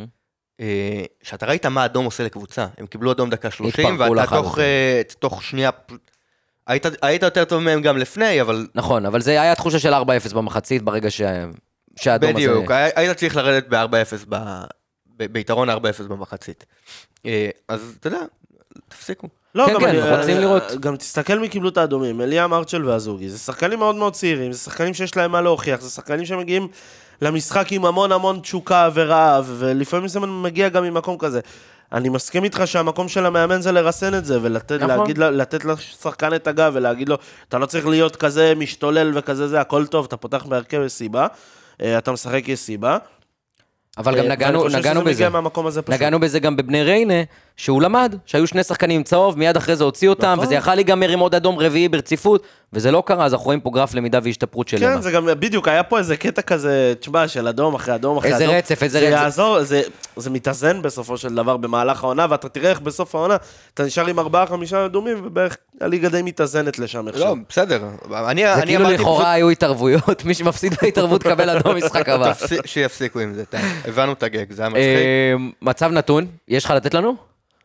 S3: שאתה ראית מה אדום עושה לקבוצה, הם קיבלו אדום דקה שלושים, ואתה תוך שנייה, היית יותר טוב מהם גם לפני, אבל...
S1: נכון, אבל זה היה תחושה של ארבע אפס במחצית, ברגע שהאדום הזה...
S3: בדיוק, היית צריך לרדת ב-ארבע אפס, ביתרון ארבע אפס במחצית. אז אתה יודע, תפסיקו.
S2: לא,
S1: כן,
S2: גם,
S1: כן,
S2: אני,
S1: רוצים לראות.
S2: גם תסתכל מי קיבלו את האדומים, אליאם, ארצ'ל והזוגי, זה שחקנים מאוד מאוד צעירים, זה שחקנים שיש להם מה להוכיח, זה שחקנים שמגיעים למשחק עם המון המון תשוקה ורעב, ולפעמים זה מגיע גם ממקום כזה. אני מסכים איתך שהמקום של המאמן זה לרסן את זה, ולתת להגיד, לתת לשחקן את הגב, ולהגיד לו, אתה לא צריך להיות כזה משתולל וכזה זה, הכל טוב, אתה פותח בהרכב יש סיבה, אתה משחק יש סיבה.
S1: אבל גם נגענו, נגענו בזה, נגענו בזה גם בבני ריינה, שהוא למד, שהיו שני שחקנים עם צהוב, מיד אחרי זה הוציא אותם, וזה יכל להיגמר עם עוד אדום רביעי ברציפות, וזה לא קרה, אז אנחנו רואים פה גרף למידה והשתפרות של למה.
S2: כן, זה גם, בדיוק, היה פה איזה קטע כזה, תשמע, של אדום אחרי אדום אחרי אדום.
S1: איזה רצף, איזה רצף.
S2: זה יעזור, זה, זה מתאזן בסופו של דבר במהלך העונה, ואתה תראה איך בסוף העונה, אתה נשאר עם ארבעה, חמישה אדומים, ובערך הליגה די מתאזנת לשם עכשיו.
S3: לא, בסדר. אני,
S1: זה
S3: אני
S1: כאילו לכאורה היו התערבויות, מי שמפסיד בהתערבות קבל אדום משחק הבא.
S3: שיפסיקו עם זה, הבנו את הגג, זה היה מצחיק.
S1: מצב נתון, יש לך לתת לנו?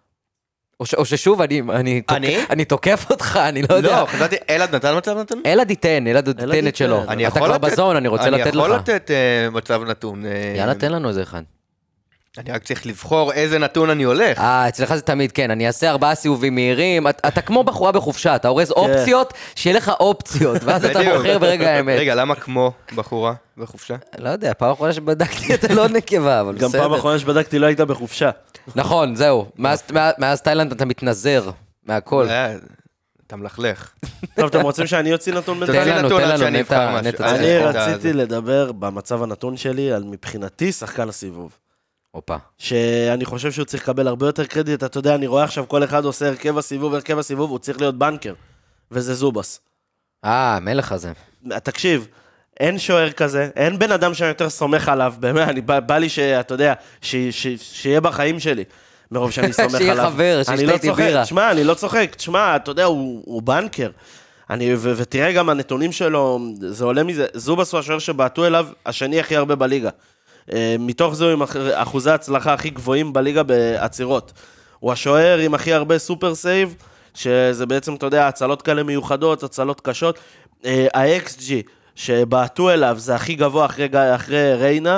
S1: או ששוב, אני תוקף אותך, אני לא יודע.
S3: לא, חשבתי, אלעד נתן מצב נתון?
S1: אלעד ייתן, אלעד ייתן את שלו. אתה כבר בזון, אני רוצה לתת לך.
S3: אני יכול לתת מצב נתון.
S1: יאללה, תן לנו איזה אחד.
S3: אני רק צריך לבחור איזה נתון אני הולך.
S1: אה, אצלך זה תמיד, כן, אני אעשה ארבעה סיבובים מהירים, אתה כמו בחורה בחופשה, אתה אורז אופציות, שיהיה לך אופציות, ואז אתה בוחר ברגע האמת.
S3: רגע, למה כמו בחורה בחופשה?
S1: לא יודע, פעם אחרונה שבדקתי אתה לא נקבה, אבל בסדר.
S2: גם פעם אחרונה שבדקתי לא היית בחופשה.
S1: נכון, זהו, מאז תאילנד אתה מתנזר מהכל.
S3: אתה מלכלך.
S2: טוב, אתם רוצים שאני יוציא נתון בינתיים?
S1: תן לנו, תן לנו, נטע, נטע.
S2: אני רציתי לדבר במצב הנתון שלי על מבחינתי שחקן הסיבוב.
S1: אופה.
S2: שאני חושב שהוא צריך לקבל הרבה יותר קרדיט, אתה יודע, אני רואה עכשיו כל אחד עושה הרכב הסיבוב, הרכב הסיבוב, הוא צריך להיות בנקר, וזה זובס.
S1: אה, מלך הזה.
S2: תקשיב, אין שוער כזה, אין בן אדם שאני יותר סומך עליו, באמת, אני בא, בא לי שאתה יודע, ש, ש, שיהיה בחיים שלי, מרוב שאני סומך עליו.
S1: שיהיה חבר, שישתה איתי בירה.
S2: תשמע, אני לא צוחק, תשמע, אתה יודע, הוא, הוא בנקר. אני, ו, ותראה גם הנתונים שלו, זה עולה מזה, זובס הוא השוער שבעטו אליו, השני הכי הרבה בליגה. מתוך זה הוא עם אחוזי ההצלחה הכי גבוהים בליגה בעצירות. הוא השוער עם הכי הרבה סופר סייב, שזה בעצם, אתה יודע, הצלות כאלה מיוחדות, הצלות קשות. ה-אקס ג'י שבעטו אליו זה הכי גבוה אחרי, אחרי ריינה,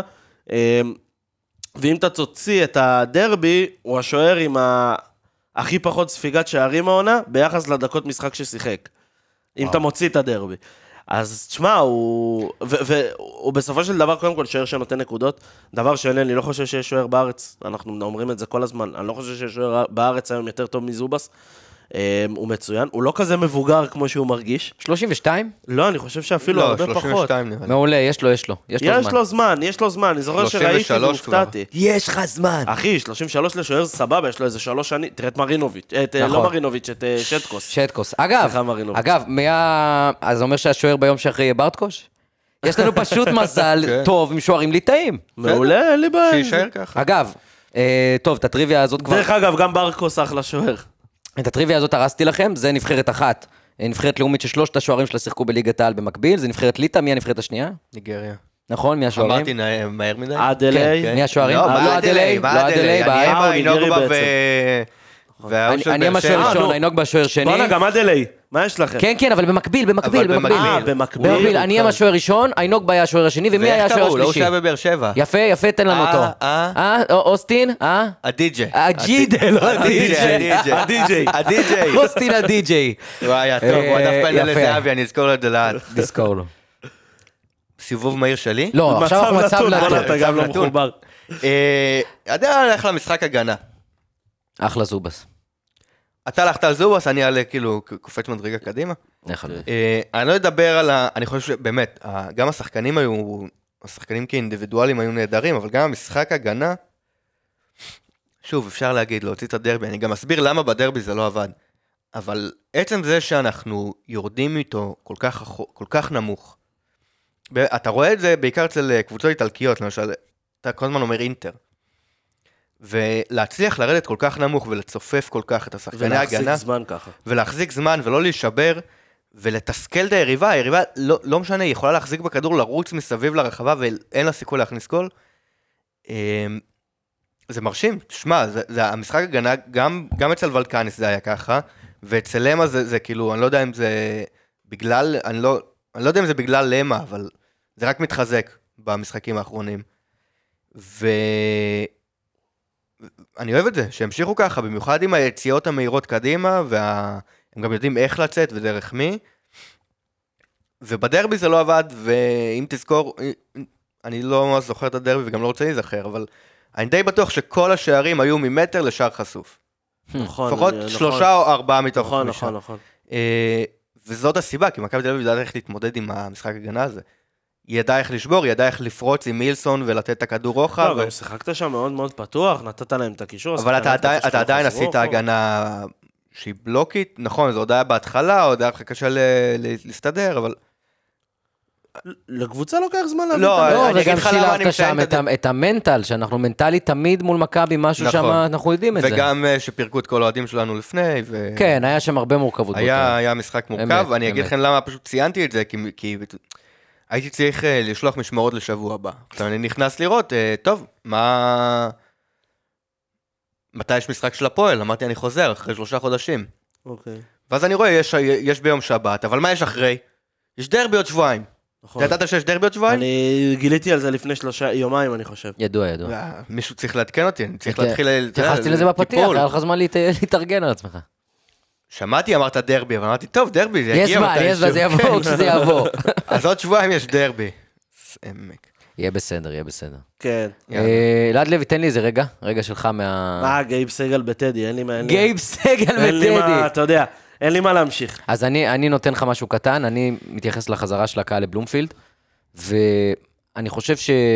S2: ואם אתה תוציא את הדרבי, הוא השוער עם ה... הכי פחות ספיגת שערים העונה, ביחס לדקות משחק ששיחק. אם אתה מוציא את הדרבי. אז תשמע, הוא... והוא בסופו של דבר, קודם כל, שוער שנותן נקודות, דבר שאין, אני לא חושב שיש שוער בארץ, אנחנו אומרים את זה כל הזמן, אני לא חושב שיש שוער בארץ היום יותר טוב מזובס, הוא מצוין, הוא לא כזה מבוגר כמו שהוא מרגיש.
S1: שלושים ושתיים?
S2: לא, אני חושב שאפילו הרבה פחות.
S1: מעולה, יש לו, יש לו.
S2: יש לו זמן, יש לו זמן, אני זוכר שראיתי והופתעתי.
S1: יש לך זמן.
S2: אחי, שלושים ושלוש לשוער סבבה, יש לו איזה שלוש שנים, תראה את מרינוביץ', לא מרינוביץ', את שטקוס.
S1: שטקוס. אגב, אגב, אז זה אומר שהשוער ביום שאחרי יהיה ברטקוש? יש לנו פשוט מזל טוב עם שוערים ליטאים.
S2: מעולה, אין לי בעיה.
S3: שישאר ככה.
S1: אגב, טוב, את הטריוויה הזאת כבר...
S2: דרך אגב, גם ברקוס אחלה שוער.
S1: את הטריוויה הזאת הרסתי לכם, זה נבחרת אחת. נבחרת לאומית ששלושת השוערים שלה שיחקו בליגת העל במקביל, זה נבחרת ליטא, מי הנבחרת השנייה?
S3: ניגריה.
S1: נכון, מי השוערים?
S3: אמרתי מהר מדי.
S2: אדלי.
S1: מי השוערים?
S3: לא, אדלי, לא אדלי. אני אינוגבה ו...
S1: אני עם השוער ראשון, אינוגבה השוער שני.
S2: בוא'נה, גם אדלי. מה יש לכם?
S1: כן, כן, אבל במקביל, במקביל, במקביל.
S2: אה, במקביל.
S1: אני עם השוער ראשון, אינוגבה היה השוער השני, ומי היה השוער השלישי?
S3: לא, הוא שהיה בבאר שבע.
S1: יפה, יפה, תן לנו אותו.
S3: אה,
S1: אה, אוסטין, אה?
S3: הדי-ג'יי.
S1: הג'ידל, לא הדי-ג'יי.
S2: הדי-ג'יי.
S3: הדי-ג'יי.
S1: אוסטין הדי-ג'יי.
S3: וואי, טוב, הוא עד אף פנדל לזהבי, אני אזכור לו את זה לעד.
S1: נזכור לו.
S3: סיבוב מהיר שלי?
S1: לא, עכשיו אנחנו מצב
S2: נתון. אתה גם לא
S3: נתון.
S2: מחובר.
S3: יודע הולך למשחק הגנה.
S1: אחלה זובס.
S3: אתה הלכת על זובס, אני אעלה כאילו קופץ מדרגה קדימה.
S1: נכון.
S3: אני לא אדבר על ה... אני חושב שבאמת, גם השחקנים היו, השחקנים כאינדיבידואלים היו נהדרים, אבל גם המשחק הגנה, שוב, אפשר להגיד, להוציא את הדרבי, אני גם אסביר למה בדרבי זה לא עבד. אבל עצם זה שאנחנו יורדים איתו כל כך, כל כך נמוך, אתה רואה את זה בעיקר אצל קבוצות איטלקיות, למשל, אתה כל הזמן אומר אינטר. ולהצליח לרדת כל כך נמוך ולצופף כל כך את השחקני הגנה.
S2: ולהחזיק זמן ככה.
S3: ולהחזיק זמן ולא להישבר, ולתסכל את היריבה. היריבה, לא, לא משנה, היא יכולה להחזיק בכדור, לרוץ מסביב לרחבה, ואין לה סיכוי להכניס גול. זה מרשים, תשמע, זה, זה המשחק הגנה, גם, גם אצל ולקניס זה היה ככה, ואצל למה זה, זה כאילו, אני לא יודע אם זה בגלל, אני לא, אני לא יודע אם זה בגלל למה, אבל זה רק מתחזק במשחקים האחרונים. ו... אני אוהב את זה, שהמשיכו ככה, במיוחד עם היציאות המהירות קדימה, והם גם יודעים איך לצאת ודרך מי, ובדרבי זה לא עבד, ואם תזכור, אני לא ממש זוכר את הדרבי וגם לא רוצה להיזכר, אבל אני די בטוח שכל השערים היו ממטר לשער חשוף.
S2: נכון.
S3: לפחות שלושה או ארבעה מתוך
S2: נכון, נכון, נכון.
S3: וזאת הסיבה, כי מכבי תל אביב ידעה איך להתמודד עם המשחק הגנה הזה. היא ידעה איך לשבור, היא ידעה איך לפרוץ עם מילסון ולתת את הכדור רוחב.
S2: לא, גם שיחקת שם מאוד מאוד פתוח, נתת להם את הקישור.
S3: אבל אתה עדיין עשית הגנה שהיא בלוקית, נכון, זה עוד היה בהתחלה, עוד היה קשה להסתדר, אבל...
S2: לקבוצה לוקח זמן להביא
S1: את זה. לא, וגם שילבת שם את המנטל, שאנחנו מנטלית תמיד מול מכבי, משהו שם, אנחנו יודעים את זה.
S3: וגם שפירקו את כל האוהדים שלנו לפני.
S1: כן, היה שם הרבה מורכבות.
S3: היה משחק מורכב, ואני אגיד לכם למה פשוט ציינתי את זה, כי... הייתי צריך לשלוח משמרות לשבוע הבא. עכשיו אני נכנס לראות, טוב, מה... מתי יש משחק של הפועל? אמרתי, אני חוזר אחרי שלושה חודשים.
S2: אוקיי.
S3: ואז אני רואה, יש, יש ביום שבת, אבל מה יש אחרי? יש דרבי עוד שבועיים.
S2: נכון.
S3: ידעת שיש דרבי עוד שבועיים?
S2: אני גיליתי על זה לפני שלושה יומיים, אני חושב.
S1: ידוע, ידוע.
S3: מישהו צריך לעדכן אותי, אני צריך להתחיל...
S1: תייחסתי לזה בפתיח, היה לך זמן להתארגן על עצמך.
S3: שמעתי, אמרת דרבי, אבל אמרתי, טוב, דרבי, זה יגיע
S1: מתישהו. יש זמן, זה יבוא, כשזה יבוא.
S3: אז עוד שבועיים יש דרבי. סמק.
S1: יהיה בסדר, יהיה בסדר.
S2: כן.
S1: אלעד לוי, תן לי איזה רגע, רגע שלך מה...
S2: אה, גייב סגל בטדי, אין לי מה...
S1: גייב סגל בטדי.
S2: אין לי מה, אתה יודע, אין לי מה להמשיך.
S1: אז אני נותן לך משהו קטן, אני מתייחס לחזרה של הקהל לבלומפילד, ואני חושב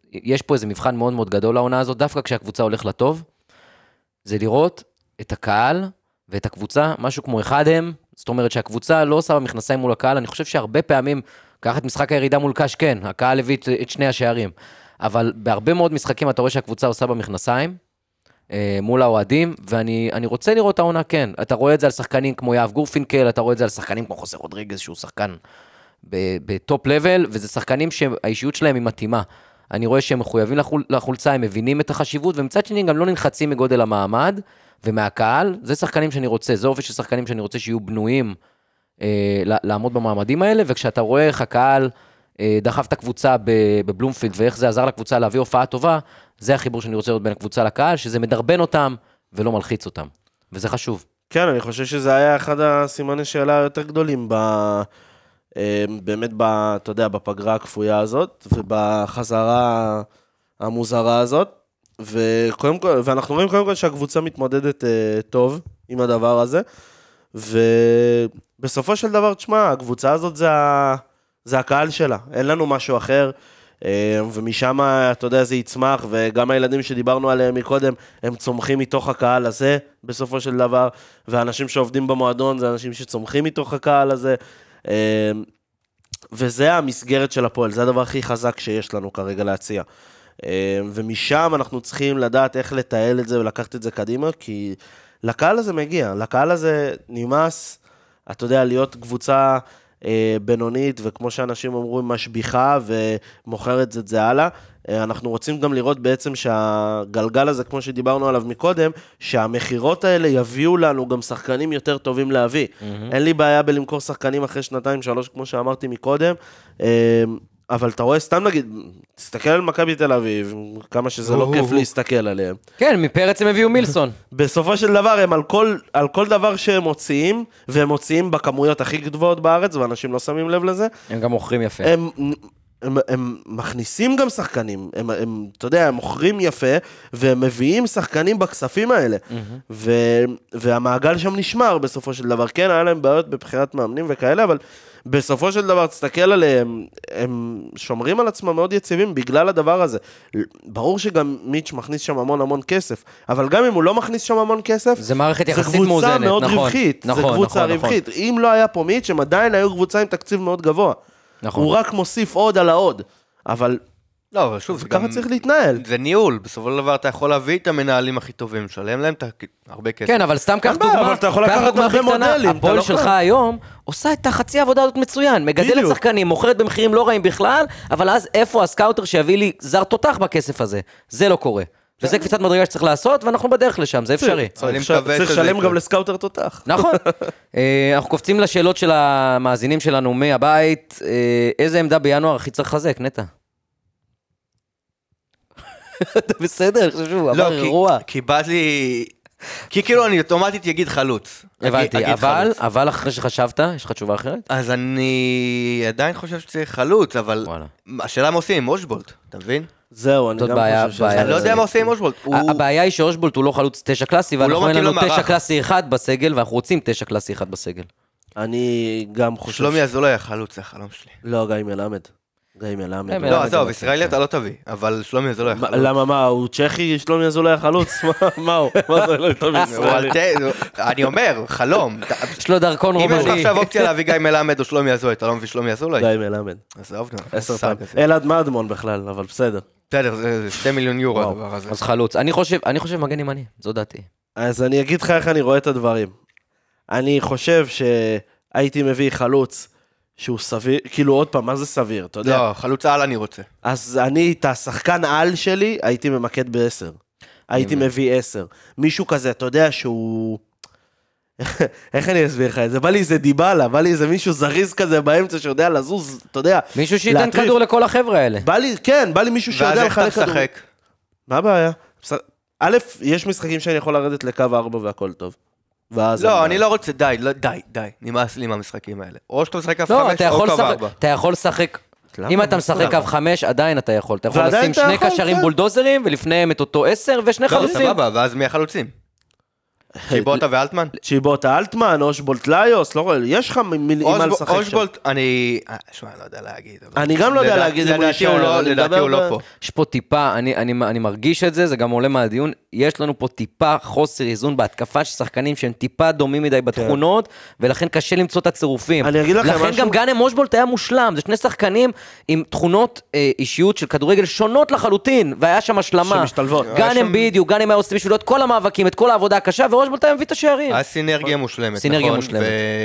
S1: יש פה איזה מבחן מאוד מאוד גדול לעונה הזאת, דווקא כשהקבוצה הולך לטוב, זה לראות את הקהל ואת הקבוצה, משהו כמו אחד הם, זאת אומרת שהקבוצה לא עושה במכנסיים מול הקהל, אני חושב שהרבה פעמים, קח את משחק הירידה מול קש, כן, הקהל הביא את שני השערים, אבל בהרבה מאוד משחקים אתה רואה שהקבוצה עושה במכנסיים, מול האוהדים, ואני אני רוצה לראות העונה, כן, אתה רואה את זה על שחקנים כמו יאב גורפינקל, אתה רואה את זה על שחקנים כמו חוסר רודריגז, שהוא שחקן בטופ לבל, וזה שחקנים שהאישיות שלהם היא מתאימה, אני רואה שהם מחויבים לחול, לחולצה, הם מבינים את החשיבות, ומצד שני גם לא נלחצים מגודל המעמד, ומהקהל, זה שחקנים שאני רוצה, זה אופי של שחקנים שאני רוצה שיהיו בנויים, אה, לעמוד במעמדים האלה, וכשאתה רואה איך הקהל אה, דחף את הקבוצה בבלומפילד, ואיך זה עזר לקבוצה להביא הופעה טובה, זה החיבור שאני רוצה לראות בין הקבוצה לקהל, שזה מדרבן אותם, ולא מלחיץ אותם, וזה חשוב.
S2: כן, אני חושב שזה היה אחד הסימני שאלה היותר גדולים, ב... באמת, ב, אתה יודע, בפגרה הכפויה הזאת, ובחזרה המוזרה הזאת, וקודם כל, ואנחנו רואים קודם כל שהקבוצה מתמודדת uh, טוב עם הדבר הזה, ובסופו של דבר, תשמע, הקבוצה הזאת זה, ה, זה הקהל שלה, אין לנו משהו אחר, uh, ומשם, אתה יודע, זה יצמח, וגם הילדים שדיברנו עליהם מקודם, הם צומחים מתוך הקהל הזה, בסופו של דבר, ואנשים שעובדים במועדון, זה אנשים שצומחים מתוך הקהל הזה, וזה המסגרת של הפועל, זה הדבר הכי חזק שיש לנו כרגע להציע. ומשם אנחנו צריכים לדעת איך לתעל את זה ולקחת את זה קדימה, כי לקהל הזה מגיע, לקהל הזה נמאס, אתה יודע, להיות קבוצה בינונית, וכמו שאנשים אמרו, משביחה ומוכרת את זה הלאה, אנחנו רוצים גם לראות בעצם שהגלגל הזה, כמו שדיברנו עליו מקודם, שהמחירות האלה יביאו לנו גם שחקנים יותר טובים להביא. Mm-hmm. אין לי בעיה בלמכור שחקנים אחרי שנתיים, שלוש, כמו שאמרתי מקודם, אבל אתה רואה, סתם נגיד, תסתכל על מכבי תל אביב, כמה שזה לא כיף להסתכל עליהם.
S1: כן, מפרץ הם הביאו מילסון.
S2: בסופו של דבר, הם על כל, על כל דבר שהם מוציאים, והם מוציאים בכמויות הכי גדולות בארץ, ואנשים לא שמים לב לזה.
S1: הם גם מוכרים יפה.
S2: הם... הם, הם מכניסים גם שחקנים, הם, הם, אתה יודע, הם מוכרים יפה, והם מביאים שחקנים בכספים האלה, mm-hmm. ו, והמעגל שם נשמר בסופו של דבר, כן, היה להם בעיות בבחירת מאמנים וכאלה, אבל בסופו של דבר, תסתכל עליהם, הם שומרים על עצמם מאוד יציבים בגלל הדבר הזה. ברור שגם מיץ' מכניס שם המון המון כסף, אבל גם אם הוא לא מכניס שם המון כסף,
S1: זה מערכת יחסית מאוזנת,
S2: זה קבוצה מאוד נכון, רווחית,
S1: נכון,
S2: זה קבוצה
S1: נכון,
S2: רווחית.
S1: נכון.
S2: אם לא היה פה מיץ', הם עדיין היו קבוצה עם תקציב מאוד גבוה. נכון. הוא רק מוסיף עוד על העוד, אבל...
S3: לא, אבל שוב,
S2: ככה צריך להתנהל.
S3: זה ניהול, בסופו של דבר אתה יכול להביא את המנהלים הכי טובים, שלם להם הרבה כסף.
S1: כן, אבל סתם כך דוגמה,
S2: אבל אתה יכול לקחת הרבה מודלים.
S1: הפועל שלך היום עושה את החצי העבודה הזאת מצוין, מגדלת שחקנים, מוכרת במחירים לא רעים בכלל, אבל אז איפה הסקאוטר שיביא לי זר תותח בכסף הזה? זה לא קורה. וזה קפיצת מדרגה שצריך לעשות, ואנחנו בדרך לשם, זה אפשרי.
S2: צריך לשלם גם לסקאוטר תותח.
S1: נכון. אנחנו קופצים לשאלות של המאזינים שלנו מהבית, איזה עמדה בינואר הכי צריך לחזק, נטע? אתה בסדר, אני חושב שהוא עבר אירוע.
S3: כי באת לי... כי כאילו אני אוטומטית אגיד חלוץ.
S1: הבנתי, אבל, אבל אחרי שחשבת, יש לך תשובה אחרת?
S3: אז אני עדיין חושב שצריך חלוץ, אבל השאלה מה עושים עם אושבולט, אתה מבין?
S2: זהו, אני גם חושב שזה...
S3: אני לא יודע מה עושים עם אושבולט.
S1: הבעיה היא שאושבולט הוא לא חלוץ תשע קלאסי, ואנחנו אין לנו תשע קלאסי אחד בסגל, ואנחנו רוצים תשע קלאסי אחד בסגל.
S2: אני גם חושב...
S3: שלומי אזולאי החלוץ, זה החלום שלי.
S2: לא, גיא מלמד. גיא מלמד.
S3: לא, עזוב, ישראלי אתה לא תביא, אבל שלומי אזולאי החלוץ.
S2: למה, מה, הוא צ'כי, שלומי אזולאי החלוץ? מה הוא? מה זה לא טוב ישראלי?
S3: אני אומר, חלום.
S1: יש לו דרכון רומני.
S3: אם יש לך עכשיו אופציה להביא גיא מלמד או שלומי אזולאי, אתה לא מביא שלומי אזולאי?
S2: גיא מלמד.
S3: עזוב,
S2: עשר פעם. אלעד מדמון בכלל, אבל בסדר.
S3: בסדר, זה שתי מיליון יורו הדבר הזה.
S1: אז חלוץ. אני חושב, אני חושב מגן ימני, זו דעתי.
S2: אז אני אגיד לך איך אני רואה את הדברים. אני חושב שהייתי מביא חלוץ שהוא סביר, כאילו עוד פעם, מה זה סביר, אתה יודע?
S3: לא, חלוץ על אני רוצה.
S2: אז אני, את השחקן על שלי, הייתי ממקד בעשר. הייתי מביא עשר. מישהו כזה, אתה יודע שהוא... איך אני אסביר לך את זה? בא לי איזה דיבלה, בא לי איזה מישהו זריז כזה באמצע שיודע לזוז, אתה יודע.
S1: מישהו שייתן כדור לכל החבר'ה האלה.
S2: בא לי, כן, בא לי מישהו שיודע לחלק כדור.
S3: ואז איך אתה משחק?
S2: מה הבעיה? א', יש משחקים שאני יכול לרדת לקו ארבע והכל טוב.
S3: לא, אני לא רוצה, די, די, די, נמאס לי מהמשחקים האלה. או שאתה משחק קו חמש, או קו ארבע.
S1: אתה יכול לשחק, אם אתה משחק קו חמש, עדיין אתה יכול. אתה יכול לשים שני קשרים בולדוזרים, ולפניהם את אותו עשר, ושני חלוצים.
S3: סבבה, ואז מי החלוצים? צ'יבוטה ואלטמן?
S2: צ'יבוטה, אלטמן, אושבולט ליוס, לא רואה, יש לך מה לשחק שם.
S3: אושבולט, אני... שמע, אני לא יודע להגיד.
S2: אני גם לא יודע להגיד אם הוא יישאר.
S3: לדעתי הוא לא פה.
S1: יש פה טיפה, אני מרגיש את זה, זה גם עולה מהדיון, יש לנו פה טיפה חוסר איזון בהתקפה של שחקנים שהם טיפה דומים מדי בתכונות, ולכן קשה למצוא את הצירופים.
S2: אני אגיד לכם משהו.
S1: לכן גם גאנם אושבולט היה מושלם, זה שני שחקנים עם תכונות אישיות של כדורגל שונות לחלוטין, והיה שם השלמה.
S2: שמשתלבות.
S1: גאנם בדיוק, גאנם היה עושה בשבילו את כל המאבקים, את כל העבודה הקשה, ואושבולט היה מביא את השערים.
S3: היה סינרגיה מושלמת,
S1: סינרגיה מושלמת.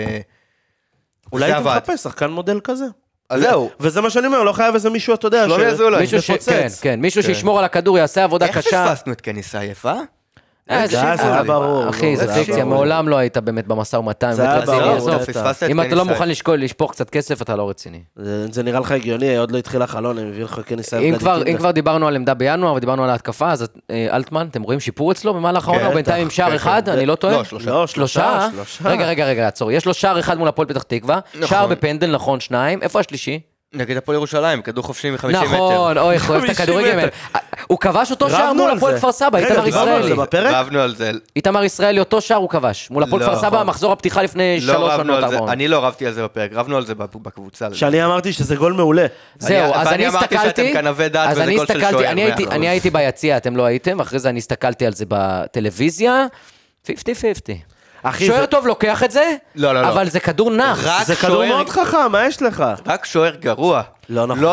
S2: אולי הייתי מחפש שחקן מודל כזה.
S3: אז זהו.
S2: וזה מה שאני אומר, לא חייב איזה מישהו, אתה יודע,
S1: שמפוצץ. כן, כן, מישהו שישמור על הכדור, יעשה עבודה קשה.
S3: איך פספסנו את קניסה יפה?
S2: זה היה ברור.
S1: אחי, זה פיקציה, מעולם לא היית באמת במשא ומתן.
S2: זה היה ברור.
S1: אם אתה לא מוכן לשפוך קצת כסף, אתה לא רציני.
S2: זה נראה לך הגיוני, עוד לא התחיל החלון, הם הביאו לך כניסה.
S1: אם כבר דיברנו על עמדה בינואר, ודיברנו על ההתקפה, אז אלטמן, אתם רואים שיפור אצלו במהלך העונה, בינתיים עם שער אחד, אני לא טועה?
S2: לא,
S1: שלושה. רגע, רגע, רגע, עצור. יש לו שער אחד מול הפועל פתח תקווה, שער בפנדל, נכון, שניים. איפה השלישי?
S3: נגד הפועל ירושלים, כדור חופשי מ-חמישים מטר.
S1: נכון, אוי, חויב את הכדורגל. הוא כבש אותו שער מול הפועל כפר סבא, איתמר ישראלי.
S3: רבנו על זה.
S1: איתמר ישראלי, אותו שער הוא כבש. מול הפועל כפר סבא, מחזור הפתיחה לפני שלוש שנות ארבעון.
S3: אני לא רבתי על זה בפרק, רבנו על זה בקבוצה.
S2: שאני אמרתי שזה גול מעולה.
S1: זהו, אז אני
S3: אמרתי שאתם כנבי דעת וזה גול של שוער.
S1: אני הייתי ביציע, אתם לא הייתם, אחרי זה אני הסתכלתי על זה בטלוויזיה, חמישים חמישים. שוער טוב לוקח את זה,
S3: לא, לא, לא.
S1: אבל זה כדור נח.
S2: זה כדור מאוד חכם, מה יש לך?
S3: רק שוער גרוע.
S2: לא נכון.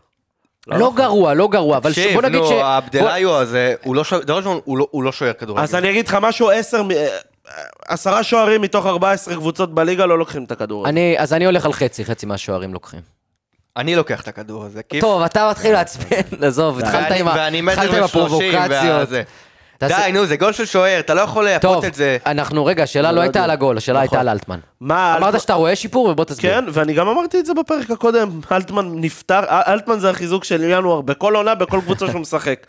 S1: לא גרוע, לא גרוע, אבל בוא נגיד ש...
S3: תקשיב, נו, הבדליו הזה, הוא לא שוער כדורגל.
S2: אז אני אגיד לך משהו, עשר, עשרה שוערים מתוך ארבע עשרה קבוצות בליגה לא לוקחים את הכדור.
S1: אז אני הולך על חצי, חצי מהשוערים לוקחים.
S3: אני לוקח את הכדור הזה.
S1: טוב, אתה מתחיל להצפן, עזוב, התחלת עם הפרובוקציות.
S3: די, נו, זה גול של שוער, אתה לא יכול להפות את זה.
S1: טוב, אנחנו, רגע, השאלה לא הייתה על הגול, השאלה הייתה על אלטמן. אמרת שאתה רואה שיפור, ובוא תסביר.
S2: כן, ואני גם אמרתי את זה בפרק הקודם, אלטמן נפטר, אלטמן זה החיזוק של ינואר, בכל עונה, בכל קבוצה שהוא משחק.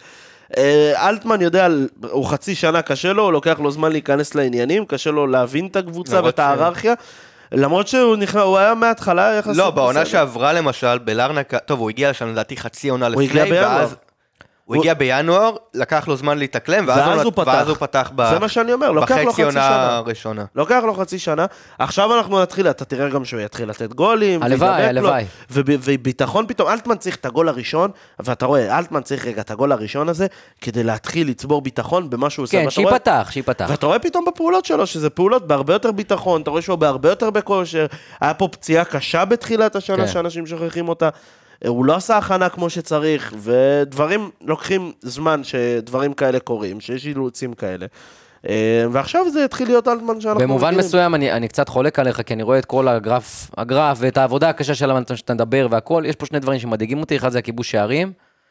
S2: אלטמן יודע, הוא חצי שנה קשה לו, הוא לוקח לו זמן להיכנס לעניינים, קשה לו להבין את הקבוצה ואת ההיררכיה, למרות שהוא היה מההתחלה יחסית.
S3: לא, בעונה שעברה למשל, בלרנקה, טוב, הוא הגיע לשם לדעתי חצי עונה לפני, ואז הוא הגיע בינואר, לקח לו זמן להתאקלם, ואז הוא פתח בחצי עונה הראשונה.
S2: לוקח לו חצי שנה, עכשיו אנחנו נתחיל, אתה תראה גם שהוא יתחיל לתת גולים,
S1: הלוואי, הלוואי.
S2: וביטחון פתאום, אלטמן צריך את הגול הראשון, ואתה רואה, אלטמן צריך רגע את הגול הראשון הזה, כדי להתחיל לצבור ביטחון במה שהוא עושה.
S1: כן, שיפתח, שיפתח.
S2: ואתה רואה פתאום בפעולות שלו, שזה פעולות בהרבה יותר ביטחון, אתה רואה שהוא בהרבה יותר בכושר, היה פה פציעה קשה בתחילת השנה, שאנשים שוכחים אותה. הוא לא עשה הכנה כמו שצריך, ודברים לוקחים זמן שדברים כאלה קורים, שיש אילוצים כאלה. ועכשיו זה התחיל להיות אלטמן שאנחנו...
S1: במובן מסוים אני, אני קצת חולק עליך, כי אני רואה את כל הגרף, הגרף ואת העבודה הקשה של אלטמן שאתה מדבר והכל, יש פה שני דברים שמדאיגים אותי, אחד זה הכיבוש שערים,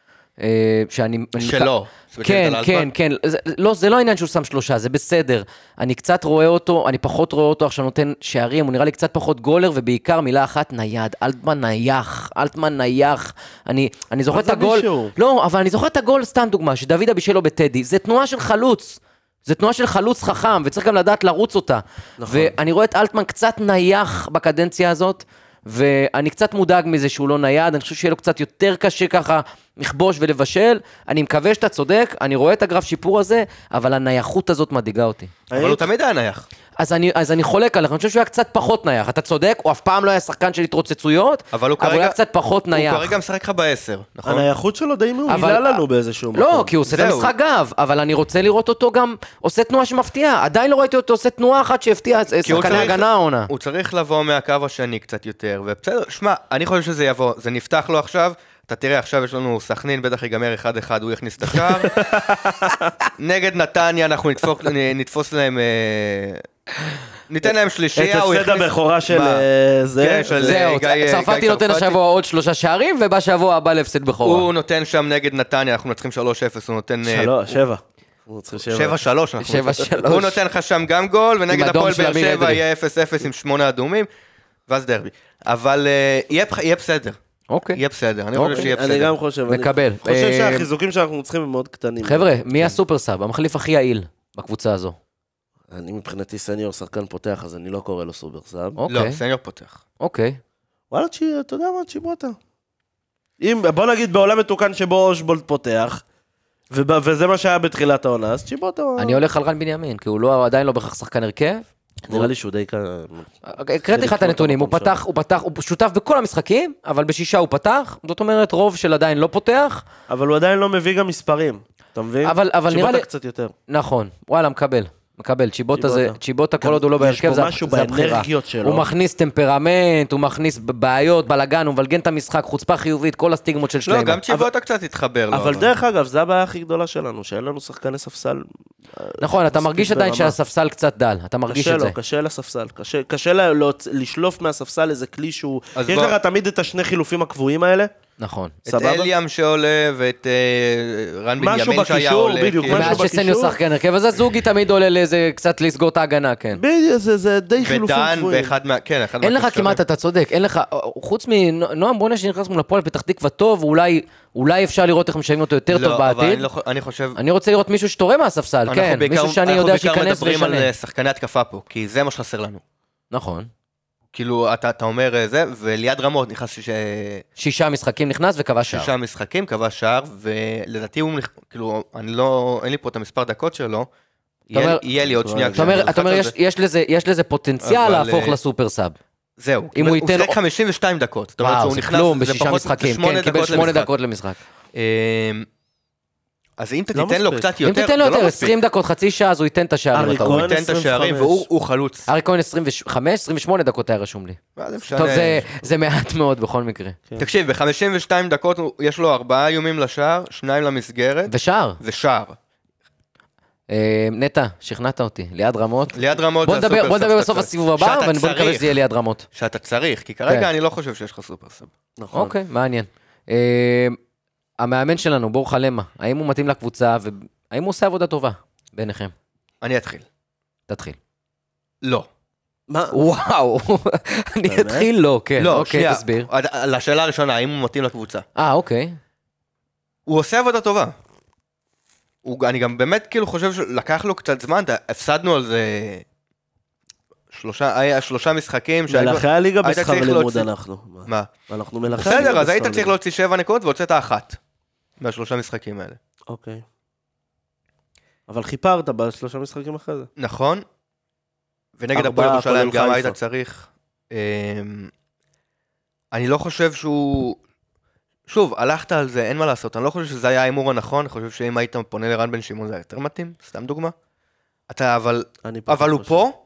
S1: שאני...
S3: שלא.
S1: כן, כן, כן, זה, לא, זה לא העניין שהוא שם שלושה, זה בסדר. אני קצת רואה אותו, אני פחות רואה אותו, עכשיו נותן שערים, הוא נראה לי קצת פחות גולר, ובעיקר מילה אחת, נייד, אלטמן נייח, אלטמן נייח. אני, אני זוכר את הגול, לא, אבל אני זוכר את הגול, סתם דוגמה, שדוד אבישלו בטדי, זה תנועה של חלוץ, זה תנועה של חלוץ חכם, וצריך גם לדעת לרוץ אותה. נכון. ואני רואה את אלטמן קצת נייח בקדנציה הזאת, ואני קצת מודאג מזה שהוא לא נייד, אני חושב שיהיה לו קצת יותר קשה ככה לכבוש ולבשל, אני מקווה שאתה צודק, אני רואה את הגרף שיפור הזה, אבל הנייחות הזאת מדאיגה אותי.
S3: אבל הוא תמיד היה נייח.
S1: אז אני, אז אני חולק עליך, אני חושב שהוא היה קצת פחות נייח, אתה צודק, הוא אף פעם לא היה שחקן של התרוצצויות, אבל הוא, אבל כרגע, הוא היה קצת פחות נייח.
S3: הוא כרגע משחק לך בעשר, נכון?
S2: הנייחות שלו די מעוילה לנו באיזשהו מקום.
S1: לא, כי הוא עושה את המשחק גב, אבל אני רוצה לראות אותו גם עושה תנועה שמפתיעה, עדיין לא ראיתי אותו עושה תנועה אחת שהפתיעה שחקני הגנה העונה.
S3: הוא צריך לבוא מהקו השני קצת יותר, ובסדר, שמע, אני חושב שזה יבוא, זה נפתח לו עכשיו, אתה תראה, עכשיו יש לנו סכנין, בטח ייגמר אחד אחד, הוא יכניס את השער. נגד נתניה, אנחנו נתפוס, נתפוס להם, ניתן להם שלישייה.
S2: את הפסד הבכורה של זה.
S1: זהו, צרפתי נותן השבוע עוד שלושה שערים, ובשבוע הבא להפסד בכורה.
S3: הוא נותן שם נגד נתניה, אנחנו נצחים שלוש אפס, הוא נותן...
S2: שבע.
S3: שבע שלוש. הוא נותן לך שם גם גול, ונגד הפועל באר שבע יהיה אפס אפס עם שמונה אדומים, ואז דרבי. אבל יהיה בסדר.
S1: אוקיי.
S3: יהיה בסדר, אני חושב שיהיה בסדר.
S2: אני גם חושב.
S1: מקבל.
S2: אני חושב שהחיזוקים שאנחנו צריכים הם מאוד קטנים.
S1: חבר'ה, מי הסופר סאב? המחליף הכי יעיל בקבוצה הזו.
S2: אני מבחינתי סניור שחקן פותח, אז אני לא קורא לו סופר סאב.
S3: לא, סניור פותח.
S1: אוקיי.
S2: וואלה, אתה יודע מה, צ'יבוטה. בוא נגיד בעולם מתוקן שבו אושבולט פותח, וב- וזה מה שהיה בתחילת העונה, אז צ'יבוטה...
S1: אני הולך על רן בנימין, כי הוא לא, עדיין לא בהכרח שחקן הרכב.
S2: נראה לי שהוא די...
S1: הקראתי לך את הנתונים, הוא פתח, הוא פתח, הוא שותף בכל המשחקים, אבל בשישה הוא פתח, זאת אומרת רוב של עדיין לא פותח.
S2: אבל הוא עדיין לא מביא גם מספרים, אתה מבין?
S1: אבל, אבל נראה לי...
S2: צ'יבוטה קצת יותר.
S1: נכון, וואלה, מקבל. מקבל, צ'יבוטה זה,
S2: צ'יבוטה.
S1: צ'יבוטה כל עוד הוא לא בהרכב,
S2: יש
S1: זה
S2: פה משהו
S1: זה הבחירה.
S2: באנרגיות שלו.
S1: הוא מכניס טמפרמנט, הוא מכניס בעיות, בלגן, הוא מבלגן את המשחק, חוצפה חיובית, כל הסטיגמות של
S3: לא,
S1: שלהם.
S3: גם צ'יבוטה קצת התחבר לו.
S2: אבל דרך אגב, זה הבעיה הכי גדולה שלנו, שאין לנו שחקני ספסל.
S1: נכון, אתה
S2: מספיק
S1: מרגיש עדיין
S2: ברמה.
S1: שהספסל קצת דל, אתה מרגיש
S2: קשה
S1: את זה.
S2: לו, קשה לספסל, קשה, קשה לה- להוצ- לשלוף מהספסל איזה כלי שהוא...
S3: אז
S2: יש
S3: בוא-
S2: לך תמיד את השני חילופים הקבועים האלה,
S1: נכון.
S3: את
S2: סבבה?
S3: אליאם שעולה ואת אה, רן
S2: משהו
S3: בנימין שהיה
S2: בקישור,
S3: עולה.
S2: בדיוק,
S3: כאילו.
S2: משהו
S1: מאז שסניו
S2: בקישור.
S1: שחקן הרכב, אז הזוגי תמיד עולה לאיזה, קצת לסגור את ההגנה, כן.
S2: בדיוק, זה- זה די חילופים
S3: ודן
S2: קבועים.
S3: ואחד מה... כן, אחד
S1: אין לך
S3: מהקישרים.
S1: כמעט, אתה צודק, אין לך, חוץ מנועם בונה שנכנס מול הפועל פתח תקווה טוב, אולי, אולי אפשר לראות איך משלמים אותו יותר
S3: לא,
S1: טוב
S3: אבל
S1: בעתיד.
S3: אני לא חו- אני חושב...
S1: אני רוצה לראות מישהו שתורם מהספסל,
S3: אנחנו
S1: כן,
S3: בעיקר-
S1: מישהו שאני יודע
S3: אנחנו בעיקר
S1: שייכנס
S3: מדברים על
S1: וישנה.
S3: אה, שחקני התקפה פה, כי זה מה שחסר לנו.
S1: נכון.
S3: כאילו, אתה, אתה אומר אה, זה, וליד רמות נכנס ש...
S1: שישה משחקים נכנס וכבש שער.
S3: שישה משחקים, קבע שער, ולדעתי הוא, נכ- כאילו, אני לא, אין לי פה את המספר דקות שלו, יהיה,
S1: אומר-
S3: יהיה לי עוד שנייה.
S1: אתה אומר, אתה אומר, יש, יש לזה, יש לזה פוטנציאל
S3: אבל,
S1: להפוך
S3: אה,
S1: לסופר סאב.
S3: זהו,
S1: אם הוא ייתן-
S3: הוא שיחק חמישים ושתיים דקות, זאת אומרת
S1: וואו,
S3: שהוא
S1: זה
S3: נכנס,
S1: כלום
S3: זה
S1: בשישה
S3: פחות- זה
S1: משחקים,
S3: שמונה
S1: כן, קיבל
S3: דקות
S1: שמונה
S3: למשחק.
S1: דקות למשחק.
S3: אה, אז אם אתה
S2: לא
S3: תיתן לו
S2: מספיק.
S3: קצת יותר,
S1: אם תיתן לו
S3: זה לא
S1: יותר,
S3: מספיק.
S1: עשרים דקות, חצי שעה, אז הוא ייתן את השערים,
S2: ארי
S1: אתה
S3: הוא
S1: רואה.
S2: כהן
S3: ייתן את
S2: עשרים
S3: השערים,
S2: וחמש.
S3: והוא הוא חלוץ.
S1: ארי כהן עשרים וחמש, עשרים ושמונה דקות היה רשום לי.
S3: מה זה משנה?
S1: טוב, זה- זה מעט מאוד בכל מקרה.
S3: תקשיב, ב-חמישים ושתיים דקות הוא- יש לו ארבעה איומים לשער, שניים למסגרת,
S1: ושער.
S3: ושער.
S1: אה, נטע, שכנעת אותי, ליד רמות.
S3: ליד רמות
S1: בוא
S3: זה
S1: נדבר,
S3: הסופר
S1: בוא
S3: סאב
S1: נדבר
S3: שאתה
S1: בסוף
S3: צריך.
S1: הסיבוב הבא,
S3: שאתה
S1: ובוא נקווה
S3: צריך,
S1: שזה יהיה ליד רמות.
S3: שאתה צריך, כי כרגע
S1: כן.
S3: אני לא חושב שיש לך סופר סאב.
S2: נכון.
S1: אוקיי, מעניין. אה, המאמן שלנו, בורחה למה, האם הוא מתאים לקבוצה, והאם הוא עושה עבודה טובה ביניכם?
S3: אני אתחיל.
S1: תתחיל.
S3: לא.
S2: מה?
S1: וואו, אני
S2: באמת?
S1: אתחיל לא, כן,
S3: לא,
S1: אוקיי,
S3: שנייה.
S1: תסביר.
S3: לשאלה הראשונה, האם הוא מתאים לקבוצה?
S1: אה, אוקיי.
S3: הוא עושה עבודה טובה. הוא, אני גם באמת כאילו חושב שלקח לו קצת זמן, אתה- הפסדנו על זה שלושה, היה שלושה משחקים. שהיית-
S2: מלאכי הליגה
S3: היית
S2: בשכר
S3: צריך
S2: לימוד
S3: להוציא-
S2: אנחנו.
S3: מה?
S2: אנחנו מלאכי הליגה
S3: בסדר, אז היית
S2: בשכר
S3: צריך
S2: לימוד.
S3: להוציא שבע נקודות והוצאת אחת. מהשלושה משחקים האלה.
S2: אוקיי. אבל חיפרת בשלושה משחקים אחרי זה.
S3: נכון. ונגד
S2: ארבעה,
S3: הפועל ירושלים
S2: כולל
S3: גם
S2: חיפה.
S3: היית צריך. אמ, אני לא חושב שהוא... שוב, הלכת על זה, אין מה לעשות. אני לא חושב שזה היה ההימור הנכון, אני חושב שאם היית פונה לרן בן שמעון זה היה יותר מתאים, סתם דוגמה. אתה, אבל,
S2: אני פחות
S3: אבל הוא
S2: חושב.
S3: פה,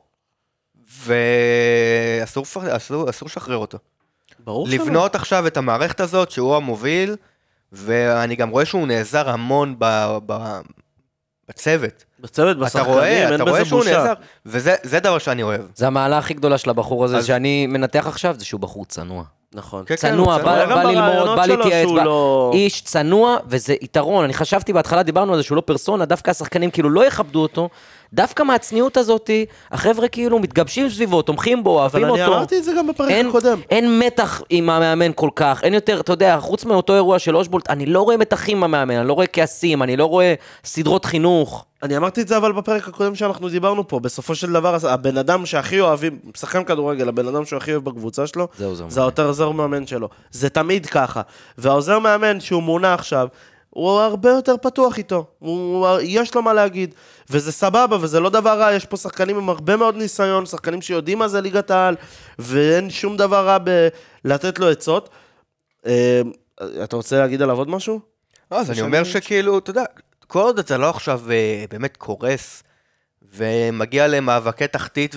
S3: ואסור פר- אסור- אסור לשחרר אותו.
S2: ברור שלא.
S3: לבנות עכשיו את המערכת הזאת, שהוא המוביל, ואני גם רואה שהוא נעזר המון ב- ב- בצוות.
S2: בצוות,
S3: אתה
S2: בשחקנים,
S3: רואה,
S2: אין
S3: אתה רואה
S2: בזה
S3: שהוא
S2: בושה.
S3: נעזר, וזה זה דבר שאני אוהב.
S1: זה המעלה הכי גדולה של הבחור הזה,
S3: אז-
S1: שאני מנתח עכשיו, זה שהוא בחור צנוע.
S2: נכון.
S3: כן, כן,
S1: צנוע,
S3: הוא
S1: בא
S2: גם
S1: בא ללמוד,
S2: ברעיונות
S1: בא
S2: שלו
S1: להתייעץ,
S2: שהוא
S1: בא-
S2: לא-
S1: איש צנוע, וזה יתרון. אני חשבתי בהתחלה, דיברנו על זה שהוא לא פרסונה, דווקא השחקנים כאילו לא יכבדו אותו, דווקא מהצניעות הזאת, החבר'ה כאילו מתגבשים סביבו, תומכים בו,
S2: אבל
S1: אוהבים
S2: אני
S1: אותו.
S2: אמרתי את זה גם בפרק
S1: אין,
S2: הקודם.
S1: אין מתח עם המאמן כל כך, אין יותר, אתה יודע, חוץ מאותו אירוע של אושבולט, אני לא רואה מתחים עם המאמן, אני לא רואה כעסים, אני לא רואה סדרות חינוך.
S2: אני אמרתי את זה אבל בפרק הקודם שאנחנו דיברנו פה, בסופו של דבר, הבן אדם שהכי אוהבים, שחקן כדורגל, הבן אדם שהוא הכי אוהב בקבוצה שלו,
S1: זהו, זהו.
S2: זה העותר עוזר מאמן שלו. זה תמיד ככה. והעוזר מאמן שהוא מונה עכשיו, הוא הרבה יותר פתוח איתו. הוא, יש לו מה להגיד. וזה סבבה, וזה לא דבר רע. יש פה שחקנים עם הרבה מאוד ניסיון, שחקנים שיודעים מה זה ליגת העל, ואין שום דבר רע בלתת לו עצות. אה, אתה רוצה להגיד עליו עוד משהו?
S3: אז אני אומר שכאילו, אתה יודע, כל עוד אתה לא עכשיו אה, באמת קורס, ומגיע למאבקי תחתית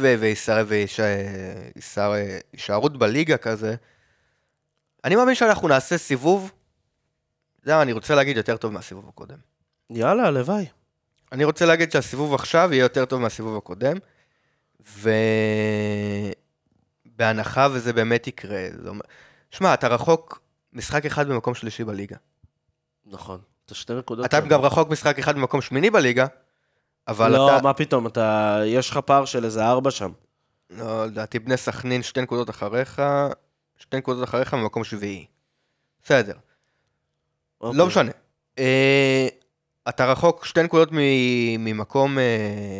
S3: והישארות בליגה כזה, אני מאמין שאנחנו נעשה סיבוב, זה אני רוצה להגיד יותר טוב מהסיבוב הקודם.
S2: יאללה, הלוואי.
S3: אני רוצה להגיד שהסיבוב עכשיו יהיה יותר טוב מהסיבוב הקודם, ובהנחה וזה באמת יקרה. זה אומר... שמע, אתה רחוק משחק אחד במקום שלישי בליגה.
S2: נכון. אתה שתי נקודות.
S3: אתה גם רחוק משחק אחד במקום שמיני בליגה, אבל
S2: לא,
S3: אתה...
S2: מה פתאום, אתה... יש לך פער של איזה ארבע שם.
S3: לא, לדעתי בני סכנין שתי נקודות אחריך, שתי נקודות אחריך במקום שביעי. בסדר,
S2: אוקיי.
S3: לא משנה. אה, אתה רחוק שתי נקודות ממקום... אה,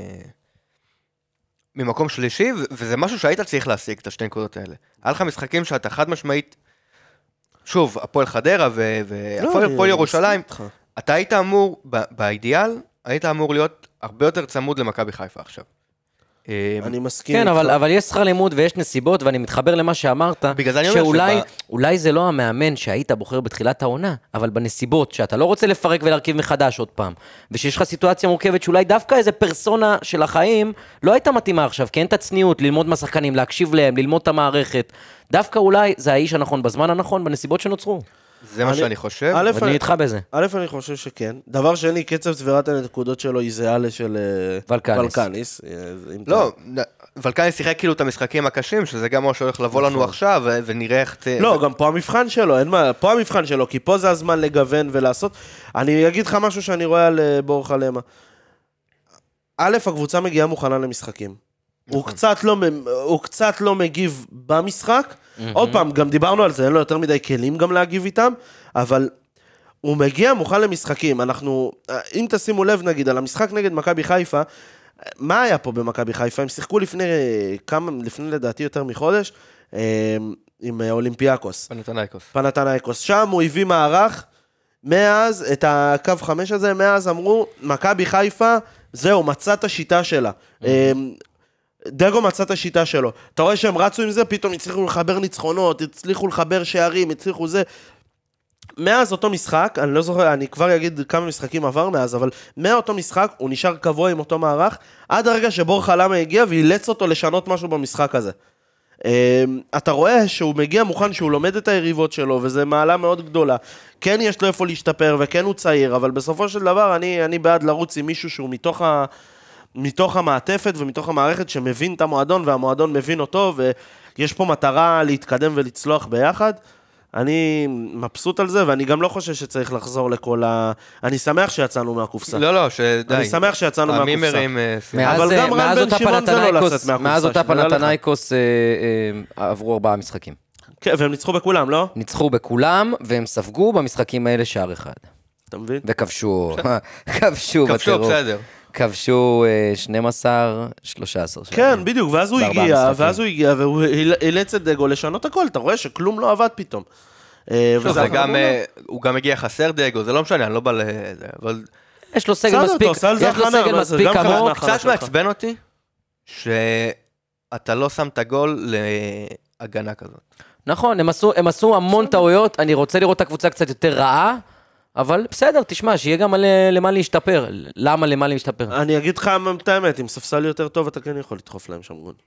S3: ממקום שלישי, ו- וזה משהו שהיית צריך להשיג את השתי נקודות האלה. היה לך משחקים שאתה חד משמעית, שוב, הפועל חדרה
S2: לא,
S3: והפועל
S2: אני-
S3: ירושלים,
S2: אני מסכים איתך.
S3: אתה היית אמור, באידיאל, היית אמור להיות הרבה יותר צמוד למכבי חיפה עכשיו.
S2: אני מסכים.
S1: כן, אבל, אבל יש שכר לימוד ויש נסיבות, ואני מתחבר למה שאמרת, שאולי שבא... אולי זה לא המאמן שהיית בוחר בתחילת העונה, אבל בנסיבות, שאתה לא רוצה לפרק ולהרכיב מחדש עוד פעם, ושיש לך סיטואציה מורכבת, שאולי דווקא איזה פרסונה של החיים, לא הייתה מתאימה עכשיו, כי אין את הצניעות, ללמוד מהשחקנים, להקשיב להם, ללמוד את המערכת, דווקא אולי זה האיש הנכון, בזמן הנכון, בנסיבות שנוצרו.
S3: זה מה שאני חושב.
S1: ואני איתך בזה.
S2: א', אני חושב שכן. דבר שני, קצב צבירת הנקודות שלו היא זהה לשל ולקניס.
S3: לא, ולקניס שיחק כאילו את המשחקים הקשים, שזה גם מה שהולך לבוא לנו עכשיו, ונראה איך...
S2: לא, גם פה המבחן שלו, אין מה, פה המבחן שלו, כי פה זה הזמן לגוון ולעשות. אני אגיד לך משהו שאני רואה על בורחה למה. א', הקבוצה מגיעה מוכנה למשחקים. הוא קצת לא, הוא קצת לא מגיב במשחק, עוד פעם, גם דיברנו על זה, אין לו יותר מדי כלים גם להגיב איתם, אבל הוא מגיע מוכן למשחקים, אנחנו, אם תשימו לב נגיד, על המשחק נגד מכבי חיפה, מה היה פה במכבי חיפה? הם שיחקו לפני כמה, לפני לדעתי יותר מחודש, עם אולימפיאקוס.
S3: פנתנייקוס.
S2: פנתנייקוס, שם הוא הביא מערך, מאז, את הקו חמש הזה, מאז אמרו, מכבי חיפה, זהו, מצא את השיטה שלה. דגו מצא את השיטה שלו. אתה רואה שהם רצו עם זה, פתאום הצליחו לחבר ניצחונות, הצליחו לחבר שערים, הצליחו זה. מאז אותו משחק, אני לא זוכר, אני כבר אגיד כמה משחקים עבר מאז, אבל מאותו משחק הוא נשאר קבוע עם אותו מערך, עד הרגע שבורחה למה הגיע, והילץ אותו לשנות משהו במשחק הזה. אתה רואה שהוא מגיע מוכן, שהוא לומד את היריבות שלו, וזה מעלה מאוד גדולה. כן יש לו איפה להשתפר, וכן הוא צעיר, אבל בסופו של דבר אני, אני בעד לרוץ עם מישהו שהוא מתוך ה... מתוך המעטפת ומתוך המערכת שמבין את המועדון, והמועדון מבין אותו, ויש פה מטרה להתקדם ולצלוח ביחד. אני מבסוט על זה, ואני גם לא חושב שצריך לחזור לכל ה... אני שמח שיצאנו מהקופסה.
S3: לא, לא, שדי.
S2: אני שמח שיצאנו מהקופסה.
S3: המימרים...
S2: אבל גם רן בן שמעון זה לא לצאת מהקופסה.
S1: מאז אותה פנתנייקוס עברו ארבעה משחקים.
S2: כן, והם ניצחו בכולם, לא?
S1: ניצחו בכולם, והם ספגו במשחקים האלה שער אחד.
S2: אתה מבין?
S1: וכבשו, כבשו בטירוף.
S3: כבשו, בסדר.
S1: כבשו שנים עשר, שלושה עשר שנים.
S2: כן, בדיוק, ואז הוא הגיע, ואז הוא הגיע, והוא אילץ את דגו לשנות הכל, אתה רואה שכלום לא עבד פתאום.
S3: הוא גם הגיע חסר דגו, זה לא משנה, אני לא בא לזה, אבל...
S1: יש לו סגל מספיק, יש לו סגל מספיק עמוק.
S3: קצת מעצבן אותי, שאתה לא שם את הגול להגנה כזאת.
S1: נכון, הם עשו המון טעויות, אני רוצה לראות את הקבוצה קצת יותר רעה, אבל בסדר, תשמע, שיהיה גם למה להשתפר. למה למה להשתפר?
S2: אני אגיד לך את האמת, אם ספסל יותר טוב, אתה כן יכול לדחוף להם שם גול.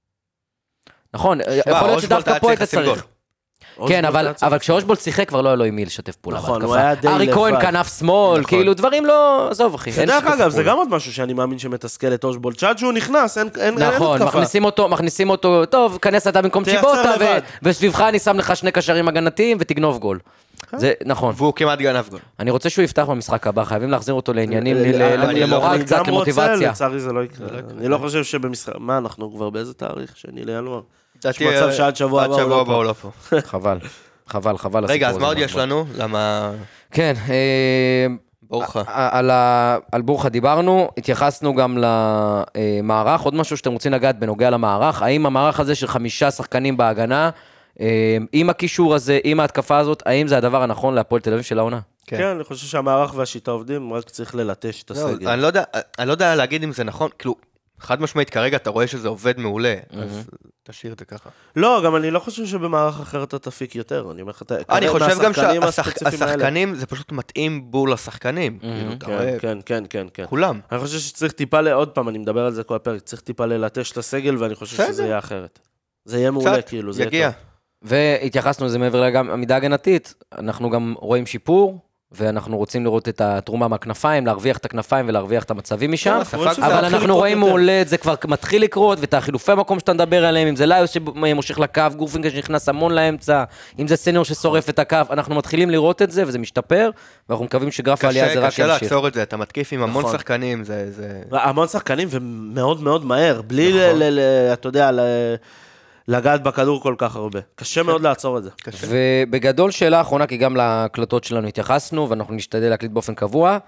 S1: נכון, יכול להיות שדווקא פה אתה צריך. כן, אבל כשאושבולט שיחק כבר לא היה לו עם מי לשתף פעולה.
S2: נכון, הוא היה די לבד.
S1: ארי כהן כנף שמאל, כאילו דברים לא... עזוב אחי.
S2: דרך אגב, זה גם עוד משהו שאני מאמין שמתסכל את אושבולט. שעד שהוא נכנס, אין התקפה.
S1: נכון, מכניסים אותו, טוב, כנס אתה במקום צ'יבוטה, וסביבך אני שם לך שני קשרים הגנתיים ותגנוב גול. זה נכון.
S3: והוא כמעט גנב גול.
S1: אני רוצה שהוא יפתח במשחק הבא, חייבים להחזיר אותו לעניינים, למורל קצת, למוטיבציה.
S2: אני גם רוצה, לצערי זה לא יקרה. אני לא חושב שבמשחק... מה, אנחנו כבר באיזה תאריך? שני לינואר? יש מצב שעד שבוע הבא
S3: הוא לא פה.
S1: חבל, חבל, חבל.
S3: רגע, אז מה עוד יש לנו? למה...
S1: כן,
S3: בורחה.
S1: על בורחה דיברנו, התייחסנו גם למערך, עוד משהו שאתם רוצים לגעת בנוגע למערך, האם המערך הזה של חמישה שחקנים בהגנה, עם הקישור הזה, עם ההתקפה הזאת, האם זה הדבר הנכון להפועל תל אביב של העונה?
S2: כן, אני חושב שהמערך והשיטה עובדים, רק צריך ללטש את הסגל.
S3: אני לא יודע להגיד אם זה נכון, כאילו, חד משמעית כרגע אתה רואה שזה עובד מעולה, אז תשאיר את זה ככה.
S2: לא, גם אני לא חושב שבמערך אחר אתה תפיק יותר, אני אומר לך,
S3: אני חושב גם שהשחקנים, זה פשוט מתאים בול לשחקנים.
S2: כן, כן, כן, כן.
S3: כולם.
S2: אני חושב שצריך טיפה, עוד פעם, אני מדבר על זה כל הפרק, צריך טיפה ללטש את הסגל, ואני חושב שזה יהיה אחרת. זה יהיה מעולה, כאילו, זה יהיה טוב.
S1: והתייחסנו לזה מעבר לגם עמידה הגנתית, אנחנו גם רואים שיפור, ואנחנו רוצים לראות את התרומה מהכנפיים, להרוויח את הכנפיים ולהרוויח את המצבים משם, אבל אנחנו רואים מעולה, זה כבר מתחיל לקרות, ואת החילופי מקום שאתה מדבר עליהם, אם זה ליוס שמושך לקו, גורפינגר שנכנס המון לאמצע, אם זה סניור ששורף את הקו, אנחנו מתחילים לראות את זה, וזה משתפר, ואנחנו מקווים שגרף העלייה זה רק
S3: קשה לעצור את זה, אתה מתקיף עם המון שחקנים, זה...
S2: המון שחקנים ומאוד מאוד מהר, בלי, אתה יודע, לגעת בכדור כל כך הרבה. קשה מאוד לעצור את זה.
S1: ובגדול שאלה האחרונה, כי גם להקלטות שלנו התייחסנו, ואנחנו נשתדל להקליט באופן קבוע.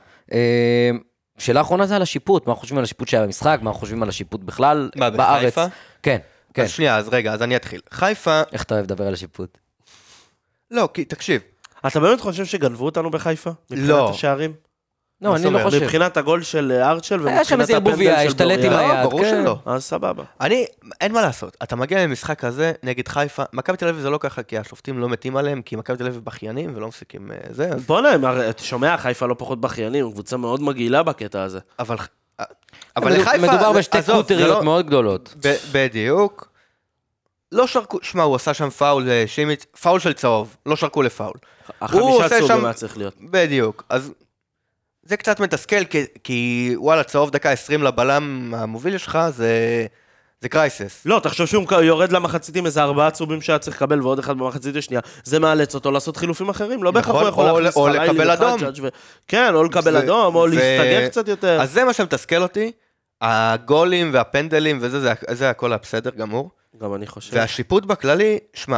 S1: שאלה האחרונה זה על השיפוט, מה חושבים על השיפוט שהיה במשחק, מה חושבים על השיפוט בכלל בארץ.
S3: מה, בחיפה?
S1: כן, כן.
S3: אז שנייה, אז רגע, אז אני אתחיל. חיפה...
S1: איך אתה אוהב לדבר על השיפוט?
S3: לא, כי תקשיב.
S2: אתה באמת חושב שגנבו אותנו בחיפה? מבחינת
S3: לא.
S2: השערים?
S1: לא, אני לא חושב.
S2: מבחינת הגול של ארצ'ל
S1: היה שם
S2: ומבחינת
S1: איזה
S2: הפנדל
S1: ערבוביה,
S2: של
S1: השתלט עם
S2: בוריה.
S1: היד.
S3: ברור
S1: כן.
S3: שלא.
S2: אז סבבה.
S3: אני, אין מה לעשות, אתה מגיע למשחק הזה נגד חיפה, מכבי תל אביב זה לא ככה, כי השופטים לא מתים עליהם, כי מכבי תל אביב בכיינים ולא מפסיקים זה, אז...
S2: בוא'נה, אתה שומע, חיפה לא פחות בכיינים, קבוצה מאוד מגעילה בקטע הזה.
S3: אבל... אבל
S1: מדובר-
S3: לחיפה...
S1: מדובר בשתי
S3: עזוב, זה
S1: קוטריות
S3: לא-
S1: מאוד גדולות.
S3: ב- בדיוק. לא שרקו, שמע, הוא עשה שם פאול, אה, שימית, פאול של צהוב, לא שרקו לפאול. הוא
S2: החמישה
S3: עושה
S2: צהובים
S3: שם-
S2: היה צריך להיות.
S3: בדיוק, אז זה קצת מתסכל, כי, כי וואלה, צהוב דקה עשרים לבלם המוביל שלך, זה, זה קרייסס.
S2: לא, תחשוב שהוא יורד למחצית עם איזה ארבעה צהובים שהיה צריך לקבל ועוד אחד במחצית השנייה, זה מאלץ אותו לעשות חילופים אחרים, לא בהכרח
S3: נכון,
S2: הוא יכול
S3: או-
S2: להכניס
S3: או
S2: חלילי
S3: לקבל אדום.
S2: וחג'אג' ו- כן, או לקבל
S3: ו-
S2: אדום, או
S3: ו-
S2: להסתגר קצת יותר.
S3: אז זה מה שמתסכל אותי, הגולים והפנדלים וזה, זה, זה הכל היה בסדר גמור.
S2: גם אני חושב.
S3: והשיפוט בכללי, שמע,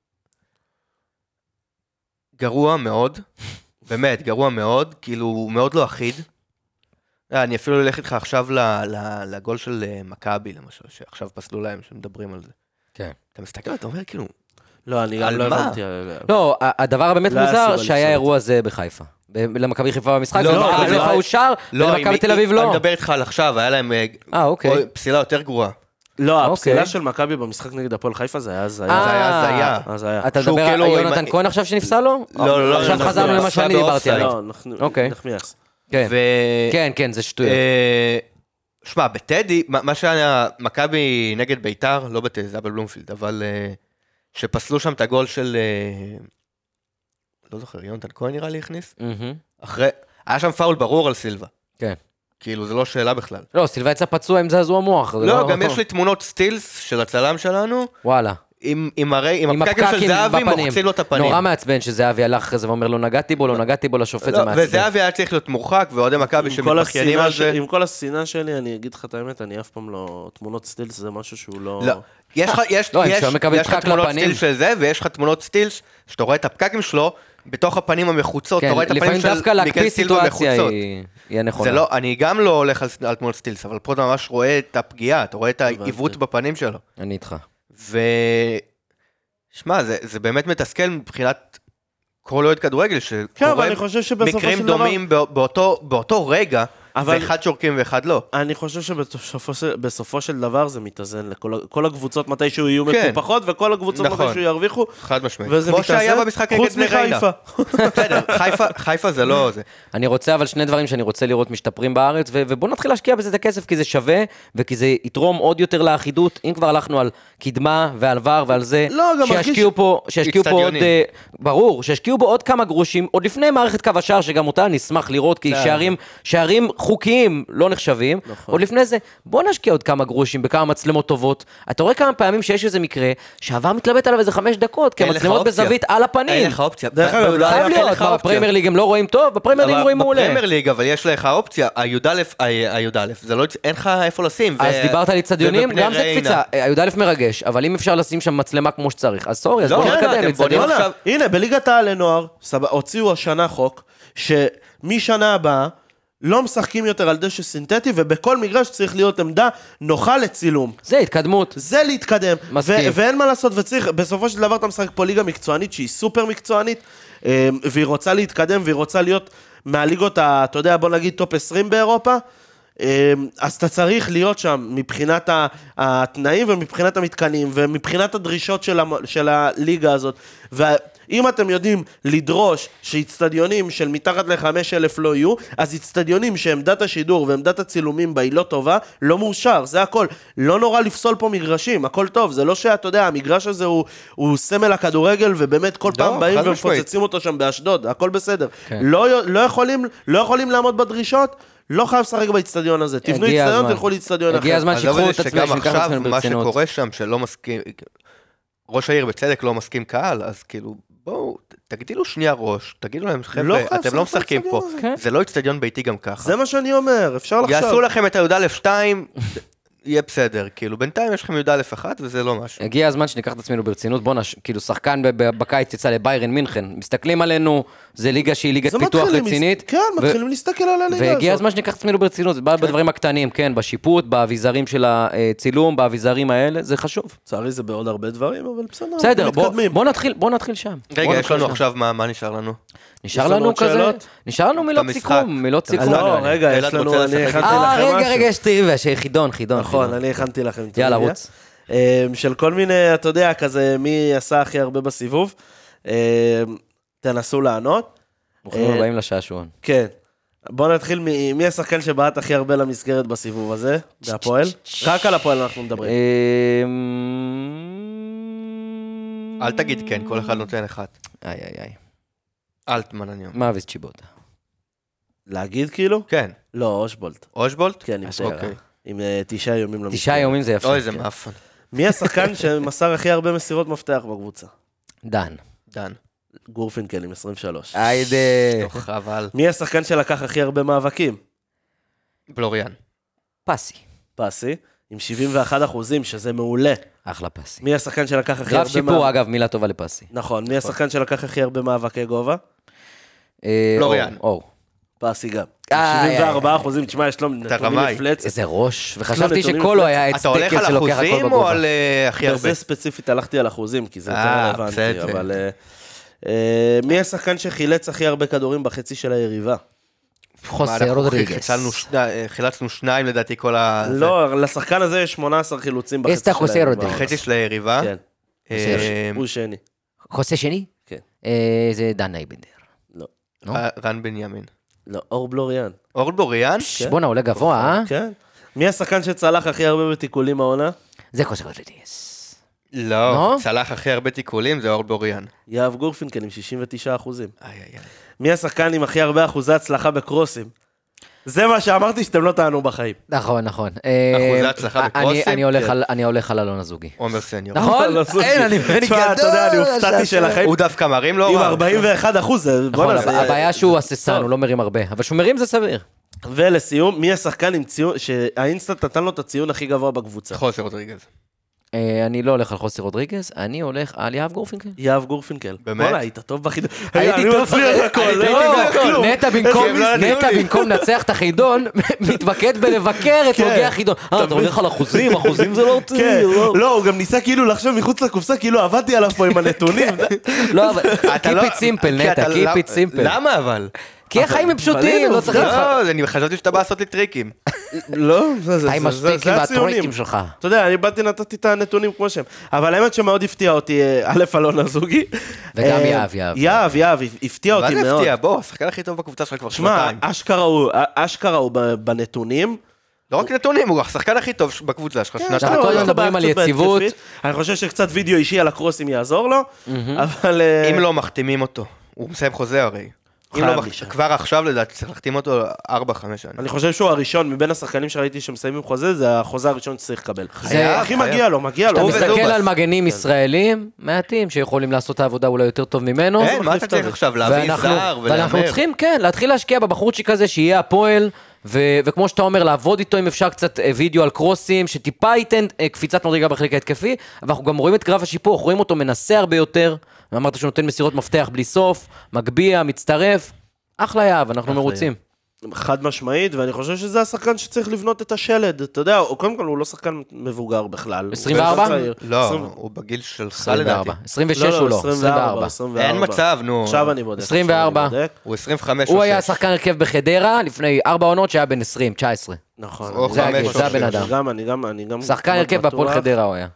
S3: גרוע מאוד, באמת, גרוע מאוד, כאילו, הוא מאוד לא אחיד. אני אפילו אלך איתך עכשיו ל- ל- לגול של אה, מכבי, למשל, שעכשיו פסלו להם, שמדברים על זה.
S1: כן.
S3: אתה מסתכל, אתה אומר, כאילו,
S2: לא, אני
S3: על
S2: גם לא
S3: מה?
S2: הבנתי.
S1: לא, ה- הדבר הבאמת
S2: לא היה
S1: מוזר,
S2: סיבה
S1: שהיה
S2: לפסול
S1: אירוע זה בחיפה. ב- למכבי חיפה במשחק,
S3: לא,
S1: למכבי
S3: לא,
S1: חיפה
S3: לא.
S1: אושר, ולמכבי
S3: אם-
S1: תל אביב לא.
S3: אני מדבר איתך על עכשיו, היה להם אה,
S1: אה, אוקיי.
S3: אוי, פסילה יותר גרועה.
S2: לא,
S1: אוקיי.
S2: הפסילה של מכבי במשחק נגד הפועל חיפה זה היה
S1: אה,
S2: הזיה.
S3: זה היה הזיה.
S2: הזיה.
S1: אתה
S3: שהוא
S1: מדבר על
S3: כאילו
S1: יונתן
S3: עם-
S1: כהן עכשיו שנפסל לו?
S3: לא, לא, לא.
S1: עכשיו
S3: לא,
S1: חזרנו
S3: לא,
S1: למה
S3: לא,
S1: שאני
S3: לא,
S1: דיברתי
S3: לא,
S1: עליו.
S2: לא, אנחנו-
S1: אוקיי.
S2: נחמיאס.
S1: כן,
S3: ו...
S1: כן, כן, זה שטויות.
S3: אה, שמע, בטדי, מה מה שהיה מכבי נגד ביתר, לא בטדי, זה היה בבלומפילד, אבל אה, שפסלו שם את הגול של, אה, לא זוכר, יונתן כהן נראה לי הכניס,
S1: מהמם.
S3: אחרי, היה שם פאול ברור על סילבה.
S1: כן.
S3: כאילו, זה לא שאלה בכלל.
S1: לא, סילבה יצא פצוע עם זעזוע מוח. זה
S3: לא, גם יש לי תמונות סטילס של הצלם שלנו,
S1: וואלה.
S3: עם, עם, הרי, עם
S1: עם
S3: הפקקים של
S1: הפקקים
S3: זהבי,
S1: בפנים.
S3: מוחצים לו את הפנים.
S1: נורא מעצבן שזהבי הלך אחרי זה ואומר לו נגעתי בו, לא נגעתי בו, לשופט זה
S3: לא,
S1: מעצבן.
S3: וזהבי היה צריך להיות מורחק, ואוהדי מכבי
S2: עם כל
S3: שמתבכיינים
S2: השנאה
S3: על
S2: ש-
S3: זה.
S2: עם כל השנאה שלי, אני אגיד לך את האמת, אני אף פעם לא... תמונות סטילס זה משהו שהוא לא...
S3: לא, יש לך, יש,
S1: לא, אם
S3: יש,
S1: שאתה מקבל
S3: יש לך
S1: פקק
S3: תמונות
S1: לפנים.
S3: סטילס של זה, ויש לך תמונות סטילס, שאתה רואה את הפקקים שלו, בתוך הפנים המחוצות,
S1: כן,
S3: אתה רואה את הפנים
S1: לפעמים
S3: של
S1: דווקא
S3: מיקל
S1: להקפיא
S3: סילבה
S1: סיטואציה
S3: מחוצות.
S1: היא היא הנכונה.
S3: זה לא, אני גם לא הולך על, על תמונות סטילס, אבל פה אתה ממש רואה את הפגיעה, אתה רואה את העיוות בפנים שלו.
S1: אני איתך.
S3: ו... שמע, זה, זה באמת מתסכל מבחינת כל אוהד כדורגל,
S2: כן, אבל
S3: שקורה
S2: אני חושב שבסופו
S3: מקרים
S2: של דבר...
S3: דומים בא- באותו, באותו רגע,
S2: אבל-
S3: ואחד שורקים ואחד לא.
S2: אני חושב שבסופו של- בסופו של דבר זה מתאזן לכל ה- כל הקבוצות מתישהו יהיו
S3: כן.
S2: מקופחות, וכל הקבוצות
S3: נכון.
S2: מתישהו ירוויחו,
S3: חד משמעית.
S2: וזה
S3: כמו
S2: מתאזן,
S3: שהיה במשחק נגד
S2: חוץ
S3: בני ריינה.
S2: מחיפה.
S3: בסדר, חיפה, חיפה זה לא זה.
S1: אני רוצה אבל שני דברים שאני רוצה לראות משתפרים בארץ, ו- ובוא נתחיל להשקיע בזה את הכסף, כי זה שווה, וכי זה יתרום עוד יותר לאחידות. אם כבר הלכנו על קדמה ועל ור ועל זה,
S2: לא, גם מרגיש-
S1: שישקיעו פה, שישקיעו פה עוד,
S3: אצטדיונים.
S1: אה, ברור, שישקיעו בו עוד כמה גרושים, עוד לפני מערכת קו השער, שגם אותה נשמח לראות, כי
S3: בסדר.
S1: שערים, שערים חוקיים לא נחשבים,
S2: נכון.
S1: עוד לפני זה, בוא נשקיע עוד כמה גרושים בכמה מצלמות טובות. אתה רואה כמה פעמים שיש איזה מקרה, שעבר מתלבט עליו איזה חמש דקות, כי
S3: אין לך
S1: המצלמות
S3: אופציה.
S1: בזווית על הפנים.
S3: אין לך אופציה.
S2: דרך אגב,
S3: ב-
S2: לא
S1: חייב
S3: אין
S1: להיות,
S3: לך אופציה.
S1: בפרמייר ליג הם לא רואים טוב, בפרמייר ליג הם רואים מעולה.
S3: בפרמייר ליג, אבל יש לך אופציה, הי"א, הי"א, זה לא, אין לך איפה לשים.
S1: אז
S3: ו-
S1: דיברת על אצטדיונים,
S3: ובבני
S1: גם זה
S3: ריינה.
S1: קפיצה, י"א מרגש, אבל אם אפשר לשים שם מצלמה כמו שצריך, אז סורי, אז
S3: לא,
S1: בואו
S3: כן,
S1: נתקדם
S3: אתם
S1: לאצטדיון.
S3: בונים
S2: וואלה,
S3: עכשיו-
S2: הנה, בליגת העל לנוער, סבבה, הוציאו השנה חוק, שמשנה הבאה, לא משחקים יותר על דשא סינתטי, ובכל מגרש צריך להיות עמדה נוחה לצילום.
S1: זה התקדמות.
S2: זה להתקדם.
S1: מסכים.
S2: ו- ואין מה לעשות, וצריך, בסופו של דבר אתה משחק פה ליגה מקצוענית, שהיא סופר מקצוענית, אה, והיא רוצה להתקדם, והיא רוצה להיות מהליגות, ה- אתה יודע, בוא נגיד טופ עשרים באירופה, אה, אז אתה צריך להיות שם מבחינת ה- התנאים ומבחינת המתקנים, ומבחינת הדרישות של, המ- של הליגה הזאת. ואם אתם יודעים לדרוש שאצטדיונים של מתחת ל-חמשת אלפים לא יהיו, אז אצטדיונים שעמדת השידור ועמדת הצילומים בה היא לא טובה, לא מאושר, זה הכל. לא נורא לפסול פה מגרשים, הכל טוב, זה לא שאתה יודע, המגרש הזה הוא, הוא סמל הכדורגל, ובאמת כל
S3: לא,
S2: פעם באים
S3: חד משמעית.
S2: ומפוצצים אותו שם באשדוד, הכל בסדר.
S1: כן.
S2: לא, לא, יכולים, לא יכולים לעמוד בדרישות, לא חייב לשחק באצטדיון הזה. תבנו
S1: הגיע
S2: אצטדיון,
S1: הזמן.
S2: תלכו לאצטדיון אחר.
S1: הגיע הזמן
S3: עזוב
S1: שיקחו
S3: את
S1: את
S3: זה
S1: עצמם,
S3: שגם
S1: שניקח את
S3: עכשיו,
S1: עצמנו
S3: מה
S1: ברצינות.
S3: שקורה שם, שלא מסכים, ראש העיר בצדק לא מסכים קהל, אז כאילו, בואו, תגדילו שנייה ראש, תגידו להם,
S2: לא
S3: חבר'ה,
S2: חייב
S3: אתם לא
S2: לשחק
S3: משחקים פה,
S2: באצטדיון
S1: הזה.
S3: זה לא אצטדיון ביתי גם ככה.
S2: זה מה שאני אומר, אפשר לחשוב.
S3: יעשו לכם את הי"א שתיים, יהיה בסדר, כאילו, בינתיים יש לכם י"א אחת וזה לא משהו.
S1: הגיע הזמן שניקח את עצמנו ברצינות, בוא נש... כאילו שחקן בקיץ יצא לביירן מינכן, מסתכלים עלינו, זה ליגה שהיא ליגת פיתוח רצינית.
S2: כן, מתחילים להסתכל על הליגה הזאת.
S1: והגיע הזמן שניקח את עצמנו ברצינות, זה בא בדברים הקטנים, כן, בשיפוט, באביזרים של הצילום, באביזרים האלה, זה חשוב.
S2: צערי זה בעוד הרבה דברים, אבל בסדר,
S1: בסדר, בוא נתחיל, בוא נתחיל שם.
S3: רגע, יש לנו עכשיו, מה נשאר לנו?
S1: נשאר לנו כזה, נשאר לנו מילות סיכום, מילות סיכום.
S2: לא, רגע, יש לנו, אני הכנתי לכם משהו.
S1: רגע, רגע, יש טריוויה, חידון, חידון.
S2: נכון, אני הכנתי לכם טריוויה.
S1: יאללה, רוץ.
S2: של כל מיני, אתה יודע, כזה, מי עשה הכי הרבה בסיבוב. תנסו לענות.
S1: ברוכים הבאים לשעשועון.
S2: כן. בואו נתחיל, מי השחקן שבעט הכי הרבה למסגרת בסיבוב הזה? בהפועל? רק על הפועל אנחנו מדברים.
S3: אל תגיד כן, כל אחד נותן אחד.
S1: איי, איי, איי.
S3: אלטמן אני אומר.
S1: מאביס צ'יבוטה.
S2: להגיד כאילו?
S3: כן.
S2: לא, אושבולט.
S3: אושבולט?
S2: כן, עם
S1: אשכרה.
S2: אוקיי. עם תשעה יומים למסגרת.
S1: תשעה יומים זה יפה.
S3: אוי, זה מאפן.
S2: מי השחקן שמסר הכי הרבה מסירות מפתח בקבוצה?
S1: דן.
S3: דן.
S2: גורפינקל עם עשרים ושלוש.
S1: היידה.
S3: תוך אבל.
S2: מי השחקן שלקח הכי הרבה מאבקים?
S3: בלוריאן.
S1: פסי.
S2: פסי, עם שבעים ואחד אחוזים, שזה מעולה.
S1: אחלה פסי.
S2: מי השחקן שלקח הכי הרבה...
S1: גרף שיפור, אגב, מילה טובה לפסי.
S2: נכון, מי השחקן שלקח הכי הרבה מאבקי גובה?
S3: בלוריאן.
S1: אור.
S2: פסי גם. שבעים וארבעה אחוזים, תשמע, יש לו נתונים מפלצת.
S1: איזה ראש, וחשבתי שקולו היה את
S3: אתה הולך
S1: סטקל
S3: על
S1: שלוקח הכל
S3: אחוזים או
S1: בגובה.
S3: על הכי הרבה?
S2: בזה ספציפית הלכתי על אחוזים, כי זה יותר
S3: אה,
S2: רלוונטי,
S3: בסדר.
S2: אבל... מי השחקן שחילץ הכי הרבה כדורים בחצי של היריבה?
S1: חוסה רודריגס.
S3: חילצנו שניים לדעתי כל ה...
S2: לא, לשחקן הזה יש שמונה עשרה חילוצים בחצי
S1: אסתה
S2: של
S1: חוסה
S2: היריבה.
S1: רודריגס.
S3: חצי של היריבה.
S2: כן,
S3: אה,
S2: הוא שני.
S1: חוסה שני?
S2: כן.
S1: אה, זה דן נייבנדר.
S2: לא,
S3: רן בנימין.
S2: לא, אור בלוריאן.
S3: אור בלוריאן?
S1: בוא'נה, עולה גבוה, אה?
S2: כן. מי השחקן שצלח הכי הרבה בתיקולים העונה?
S1: זה חוסה רודריגס.
S3: לא,
S1: לא?
S3: צלח הכי הרבה תיקולים זה אור בלוריאן.
S2: יהב גורפינקל עם שישים ותשעה אחוזים.
S3: איי איי איי.
S2: מי השחקן עם הכי הרבה אחוזי הצלחה בקרוסים? זה מה שאמרתי שאתם לא טענו בחיים.
S1: נכון, נכון.
S3: אחוזי הצלחה בקרוסים?
S1: אני הולך על אלון הזוגי.
S3: עומר סניור.
S1: נכון? אין, אני
S2: תשמע, אתה יודע, אני הופתעתי שלכם.
S3: הוא דווקא מרים לו
S2: עם
S3: רע.
S2: ארבעים ואחד אחוז.
S1: נכון, הבעיה שהוא הססן, הוא לא מרים הרבה. אבל שהוא מרים זה סביר.
S2: ולסיום, מי השחקן עם ציון, שהאינסטנט נתן לו את הציון הכי גבוה בקבוצה?
S3: חוסר רודריגז.
S1: אני לא הולך על חוסר רודריגז, אני הולך על יהב גורפינקל.
S2: יהב גורפינקל.
S3: באמת?
S2: וואלה, היית טוב בחידון.
S1: הייתי
S2: אני
S1: טוב,
S2: מצליח הכל,
S1: הייתי
S2: הייתי
S1: טוב.
S2: כלום.
S1: נטע במקום,
S3: לא נתנו
S1: נטע
S3: לי.
S1: במקום לנצח את החידון, מתמקד בלבקר את
S2: כן.
S1: הוגי החידון. אה, אתה הולך על אחוזים, אחוזים זה לא אותי.
S2: כן, לא, הוא גם ניסה כאילו לחשוב מחוץ לקופסה, כאילו עבדתי עליו פה עם הנתונים.
S1: לא, אבל
S3: אתה
S1: keep
S3: לא-
S1: it simple,
S3: כי
S1: נטע,
S3: אתה-
S1: keep
S3: למה-
S1: it simple.
S3: למה אבל?
S1: כי החיים הם פשוטים, לא צריך...
S3: לא, אני חשבתי שאתה בא לעשות לי טריקים.
S2: לא, זה זה,
S1: אתה עם
S2: זה, זה
S1: השטיקים
S2: הציונים.
S1: והטרויקים שלך.
S2: אתה יודע, אני באתי נתתי את הנתונים כמו שהם. אבל האמת שמאוד הפתיע אותי, א' אלון הזוגי.
S1: וגם
S2: אה,
S1: יהב, יהב.
S2: יהב, יהב, הפתיע
S3: מה
S2: אותי
S3: זה
S2: מאוד.
S3: הפתיע? בוא, השחקן הכי טוב בקבוצה שלך כבר
S2: שמע,
S3: שנתיים.
S2: אשכרה הוא, אשכרה הוא ב- בנתונים.
S3: לא רק נתונים, הוא השחקן הכי טוב בקבוצה שלך
S1: אנחנו
S3: שנתיים.
S1: כל הזמן
S2: יש לו
S1: מדברים
S2: בעיה
S1: על
S2: קצת
S1: יציבות.
S2: בהתקפית. אני חושב שקצת וידאו אישי על הקרוסים יעזור לו, אבל... אה,
S3: אם לא מחתימים אותו, הוא מסיים חוזה הרי. אם
S2: חייב
S3: לא מח-
S2: להישאר.
S3: כבר עכשיו לדעתי צריך להחתים אותו ארבע חמש שנים.
S2: אני חושב שהוא הראשון, מבין השחקנים שראיתי שמסיימים חוזה, זה החוזה הראשון שצריך לקבל.
S1: חייב,
S2: הכי
S3: חייב.
S2: מגיע לו, מגיע לו.
S1: אתה
S3: הוא
S1: מסתכל
S3: וזובס.
S1: על מגנים ישראלים, מעטים, שיכולים לעשות את העבודה אולי יותר טוב ממנו.
S3: אין, מה אתה צריך עכשיו? להביא
S1: ואנחנו-
S3: זר
S1: ואנחנו
S3: ולהמר?
S1: צריכים, כן, להתחיל להשקיע בבחורצ'יק הזה, שיהיה הפועל, ו- וכמו שאתה אומר, לעבוד איתו אם אפשר קצת אה, וידאו על קרוסים, שטיפה ייתן אה, קפיצת מדרגה בחלק ההתקפי, אבל אנחנו גם רואים את גרף השיפור, אנחנו רואים אותו מנסה הרבה יותר, ואמרת שהוא נותן מסירות מפתח בלי סוף, מגביה, מצטרף, אחלה יהב, אנחנו מרוצים.
S2: חד משמעית, ואני חושב שזה השחקן שצריך לבנות את השלד. אתה יודע, הוא- קודם כל הוא לא שחקן מבוגר בכלל. הוא
S1: עשרים וארבע?
S2: בן צעיר.
S3: לא,
S2: עשרים-
S3: הוא בגיל שלך
S1: עשרים
S3: לדעתי.
S1: וארבע. עשרים ושש הוא לא, עשרים וארבע.
S2: עשרים וארבע.
S3: אין מצב, נו.
S2: עכשיו אני בודק.
S1: עשרים וארבע.
S2: עכשיו אני בודק.
S3: הוא עשרים וחמש או
S1: הוא היה
S3: שש.
S1: שחקן הרכב בחדרה, לפני ארבע עונות שהיה בן עשרים, תשע עשרה.
S2: נכון.
S3: או
S2: אני
S1: זה
S2: גם
S1: הגיל,
S2: חושב
S1: זה הבן
S2: ש-
S1: אדם.
S2: גם אני, גם אני, גם...
S1: שחקן
S2: כמעט
S1: הרכב בהפועל
S2: בטוח.
S1: חדרה הוא היה.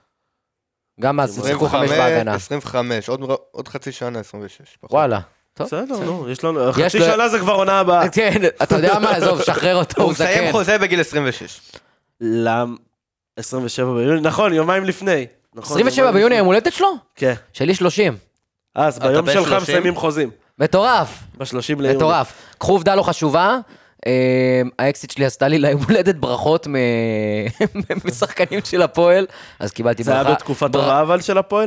S1: גם אז שיחקו חמש בהגנה.
S3: עשרים וחמש, עוד- עוד חצי שנה, עשרים ושש. פחות.
S1: וואלה. טוב.
S2: בסדר, נו, יש לנו...
S1: יש
S2: חצי
S1: לו-
S2: שנה זה כבר עונה הבאה.
S1: כן, אתה יודע מה, עזוב, שחרר אותו,
S3: הוא
S1: הוא
S3: מסיים
S1: זקן.
S3: חוזה בגיל עשרים ושש.
S2: למ... עשרים ושבעה ביוני, נכון, יומיים לפני. נכון,
S1: עשרים ושבע
S2: יומיים
S1: ביוני
S2: לפני.
S1: היום הולדת שלו?
S2: כן.
S1: שלי שלושים.
S2: אז
S3: אתה
S2: ביום
S3: בן
S2: שלך
S3: שלושים?
S2: מסיימים חוזים.
S1: מטורף,
S2: ב-שלושים ליוני.
S1: מטורף. קחו עובדה לא חשובה, אה, האקסיט שלי עשתה לי ליום הולדת ברכות מ- משחקנים של הפועל, אז קיבלתי
S2: זה היה
S1: ברכה.
S2: בתקופה
S1: בר-
S2: טובה אבל של הפועל?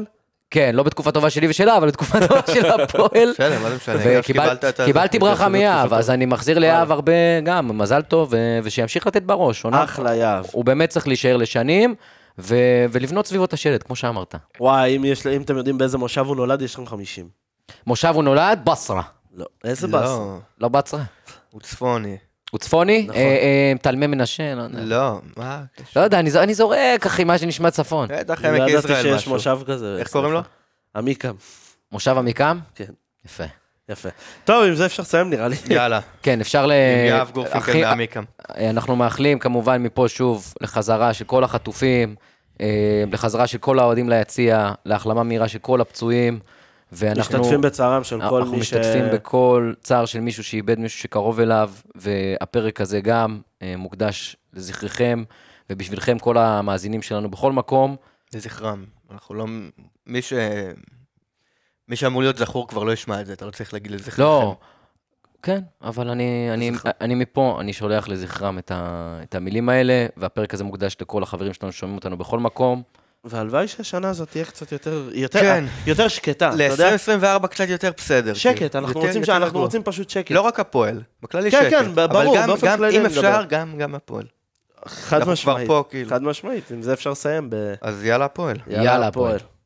S1: כן, לא בתקופה טובה שלי ושלה, אבל בתקופה טובה של הפועל.
S3: בסדר, מה זה משנה?
S1: וקיבלתי ברכה מיהב, אז אני מחזיר ליהב הרבה גם, מזל טוב, ושימשיך לתת בראש.
S2: אחלה יהב.
S1: הוא באמת צריך להישאר לשנים, ולבנות סביבו את השלט, כמו שאמרת.
S2: וואי, אם אתם יודעים באיזה מושב הוא נולד, יש לכם חמישים.
S1: מושב הוא נולד? בסרה.
S2: לא, איזה בסרה?
S1: לא בסרה.
S3: הוא צפוני.
S1: הוא צפוני?
S2: נכון.
S1: תלמי מנשה?
S3: לא, מה?
S1: לא יודע, אני זורק, אחי, מה שנשמע צפון.
S3: בטח
S2: לא
S3: עמק
S2: ידעתי
S3: יזרעאל
S2: שיש
S3: משהו.
S2: מושב כזה.
S3: איך קוראים לו?
S2: עמיקם.
S1: מושב עמיקם?
S2: כן.
S1: יפה.
S2: יפה. טוב, עם זה אפשר לסיים נראה לי.
S3: יאללה.
S1: כן, אפשר ל...
S3: עם יהב גורפינקל מעמיקם.
S1: אנחנו מאחלים כמובן מפה שוב לחזרה של כל החטופים, לחזרה של כל האוהדים ליציע, להחלמה מהירה של כל הפצועים, ואנחנו...
S2: משתתפים בצערם של כל
S1: אנחנו
S2: מי ש...
S1: משתתפים בכל צער של מישהו שאיבד מישהו שקרוב אליו, והפרק הזה גם מוקדש לזכריכם, ובשבילכם כל המאזינים שלנו בכל מקום.
S3: לזכרם. אנחנו לא... מי ש... מי שאמור להיות זכור כבר לא ישמע את זה, אתה לא צריך להגיד לזכרכם.
S1: לא, כן, אבל אני, אני, אני מפה, אני שולח לזכרם את, ה, את המילים האלה, והפרק הזה מוקדש לכל החברים שלנו ששומעים אותנו בכל מקום.
S2: והלוואי שהשנה הזאת תהיה קצת יותר, יותר,
S3: כן.
S2: יותר שקטה, אתה יודע?
S3: ל-עשרים עשרים וארבע קצת יותר בסדר.
S2: שקט, אנחנו
S3: יותר-
S2: רוצים,
S3: יותר
S2: שאנחנו
S3: רגוע.
S2: רוצים פשוט שקט.
S3: לא רק הפועל, בכללי
S2: כן,
S3: שקט.
S2: כן, ברור,
S3: אבל גם-
S2: באופן
S3: גם
S2: כללי
S3: אם
S2: אני
S3: אפשר,
S2: מדבר.
S3: גם גם הפועל.
S2: חד
S3: אנחנו כבר
S2: משמעית,
S3: פה, כאילו.
S2: חד משמעית, עם זה אפשר לסיים ב...
S3: אז יאללה הפועל.
S1: יאללה, הפועל.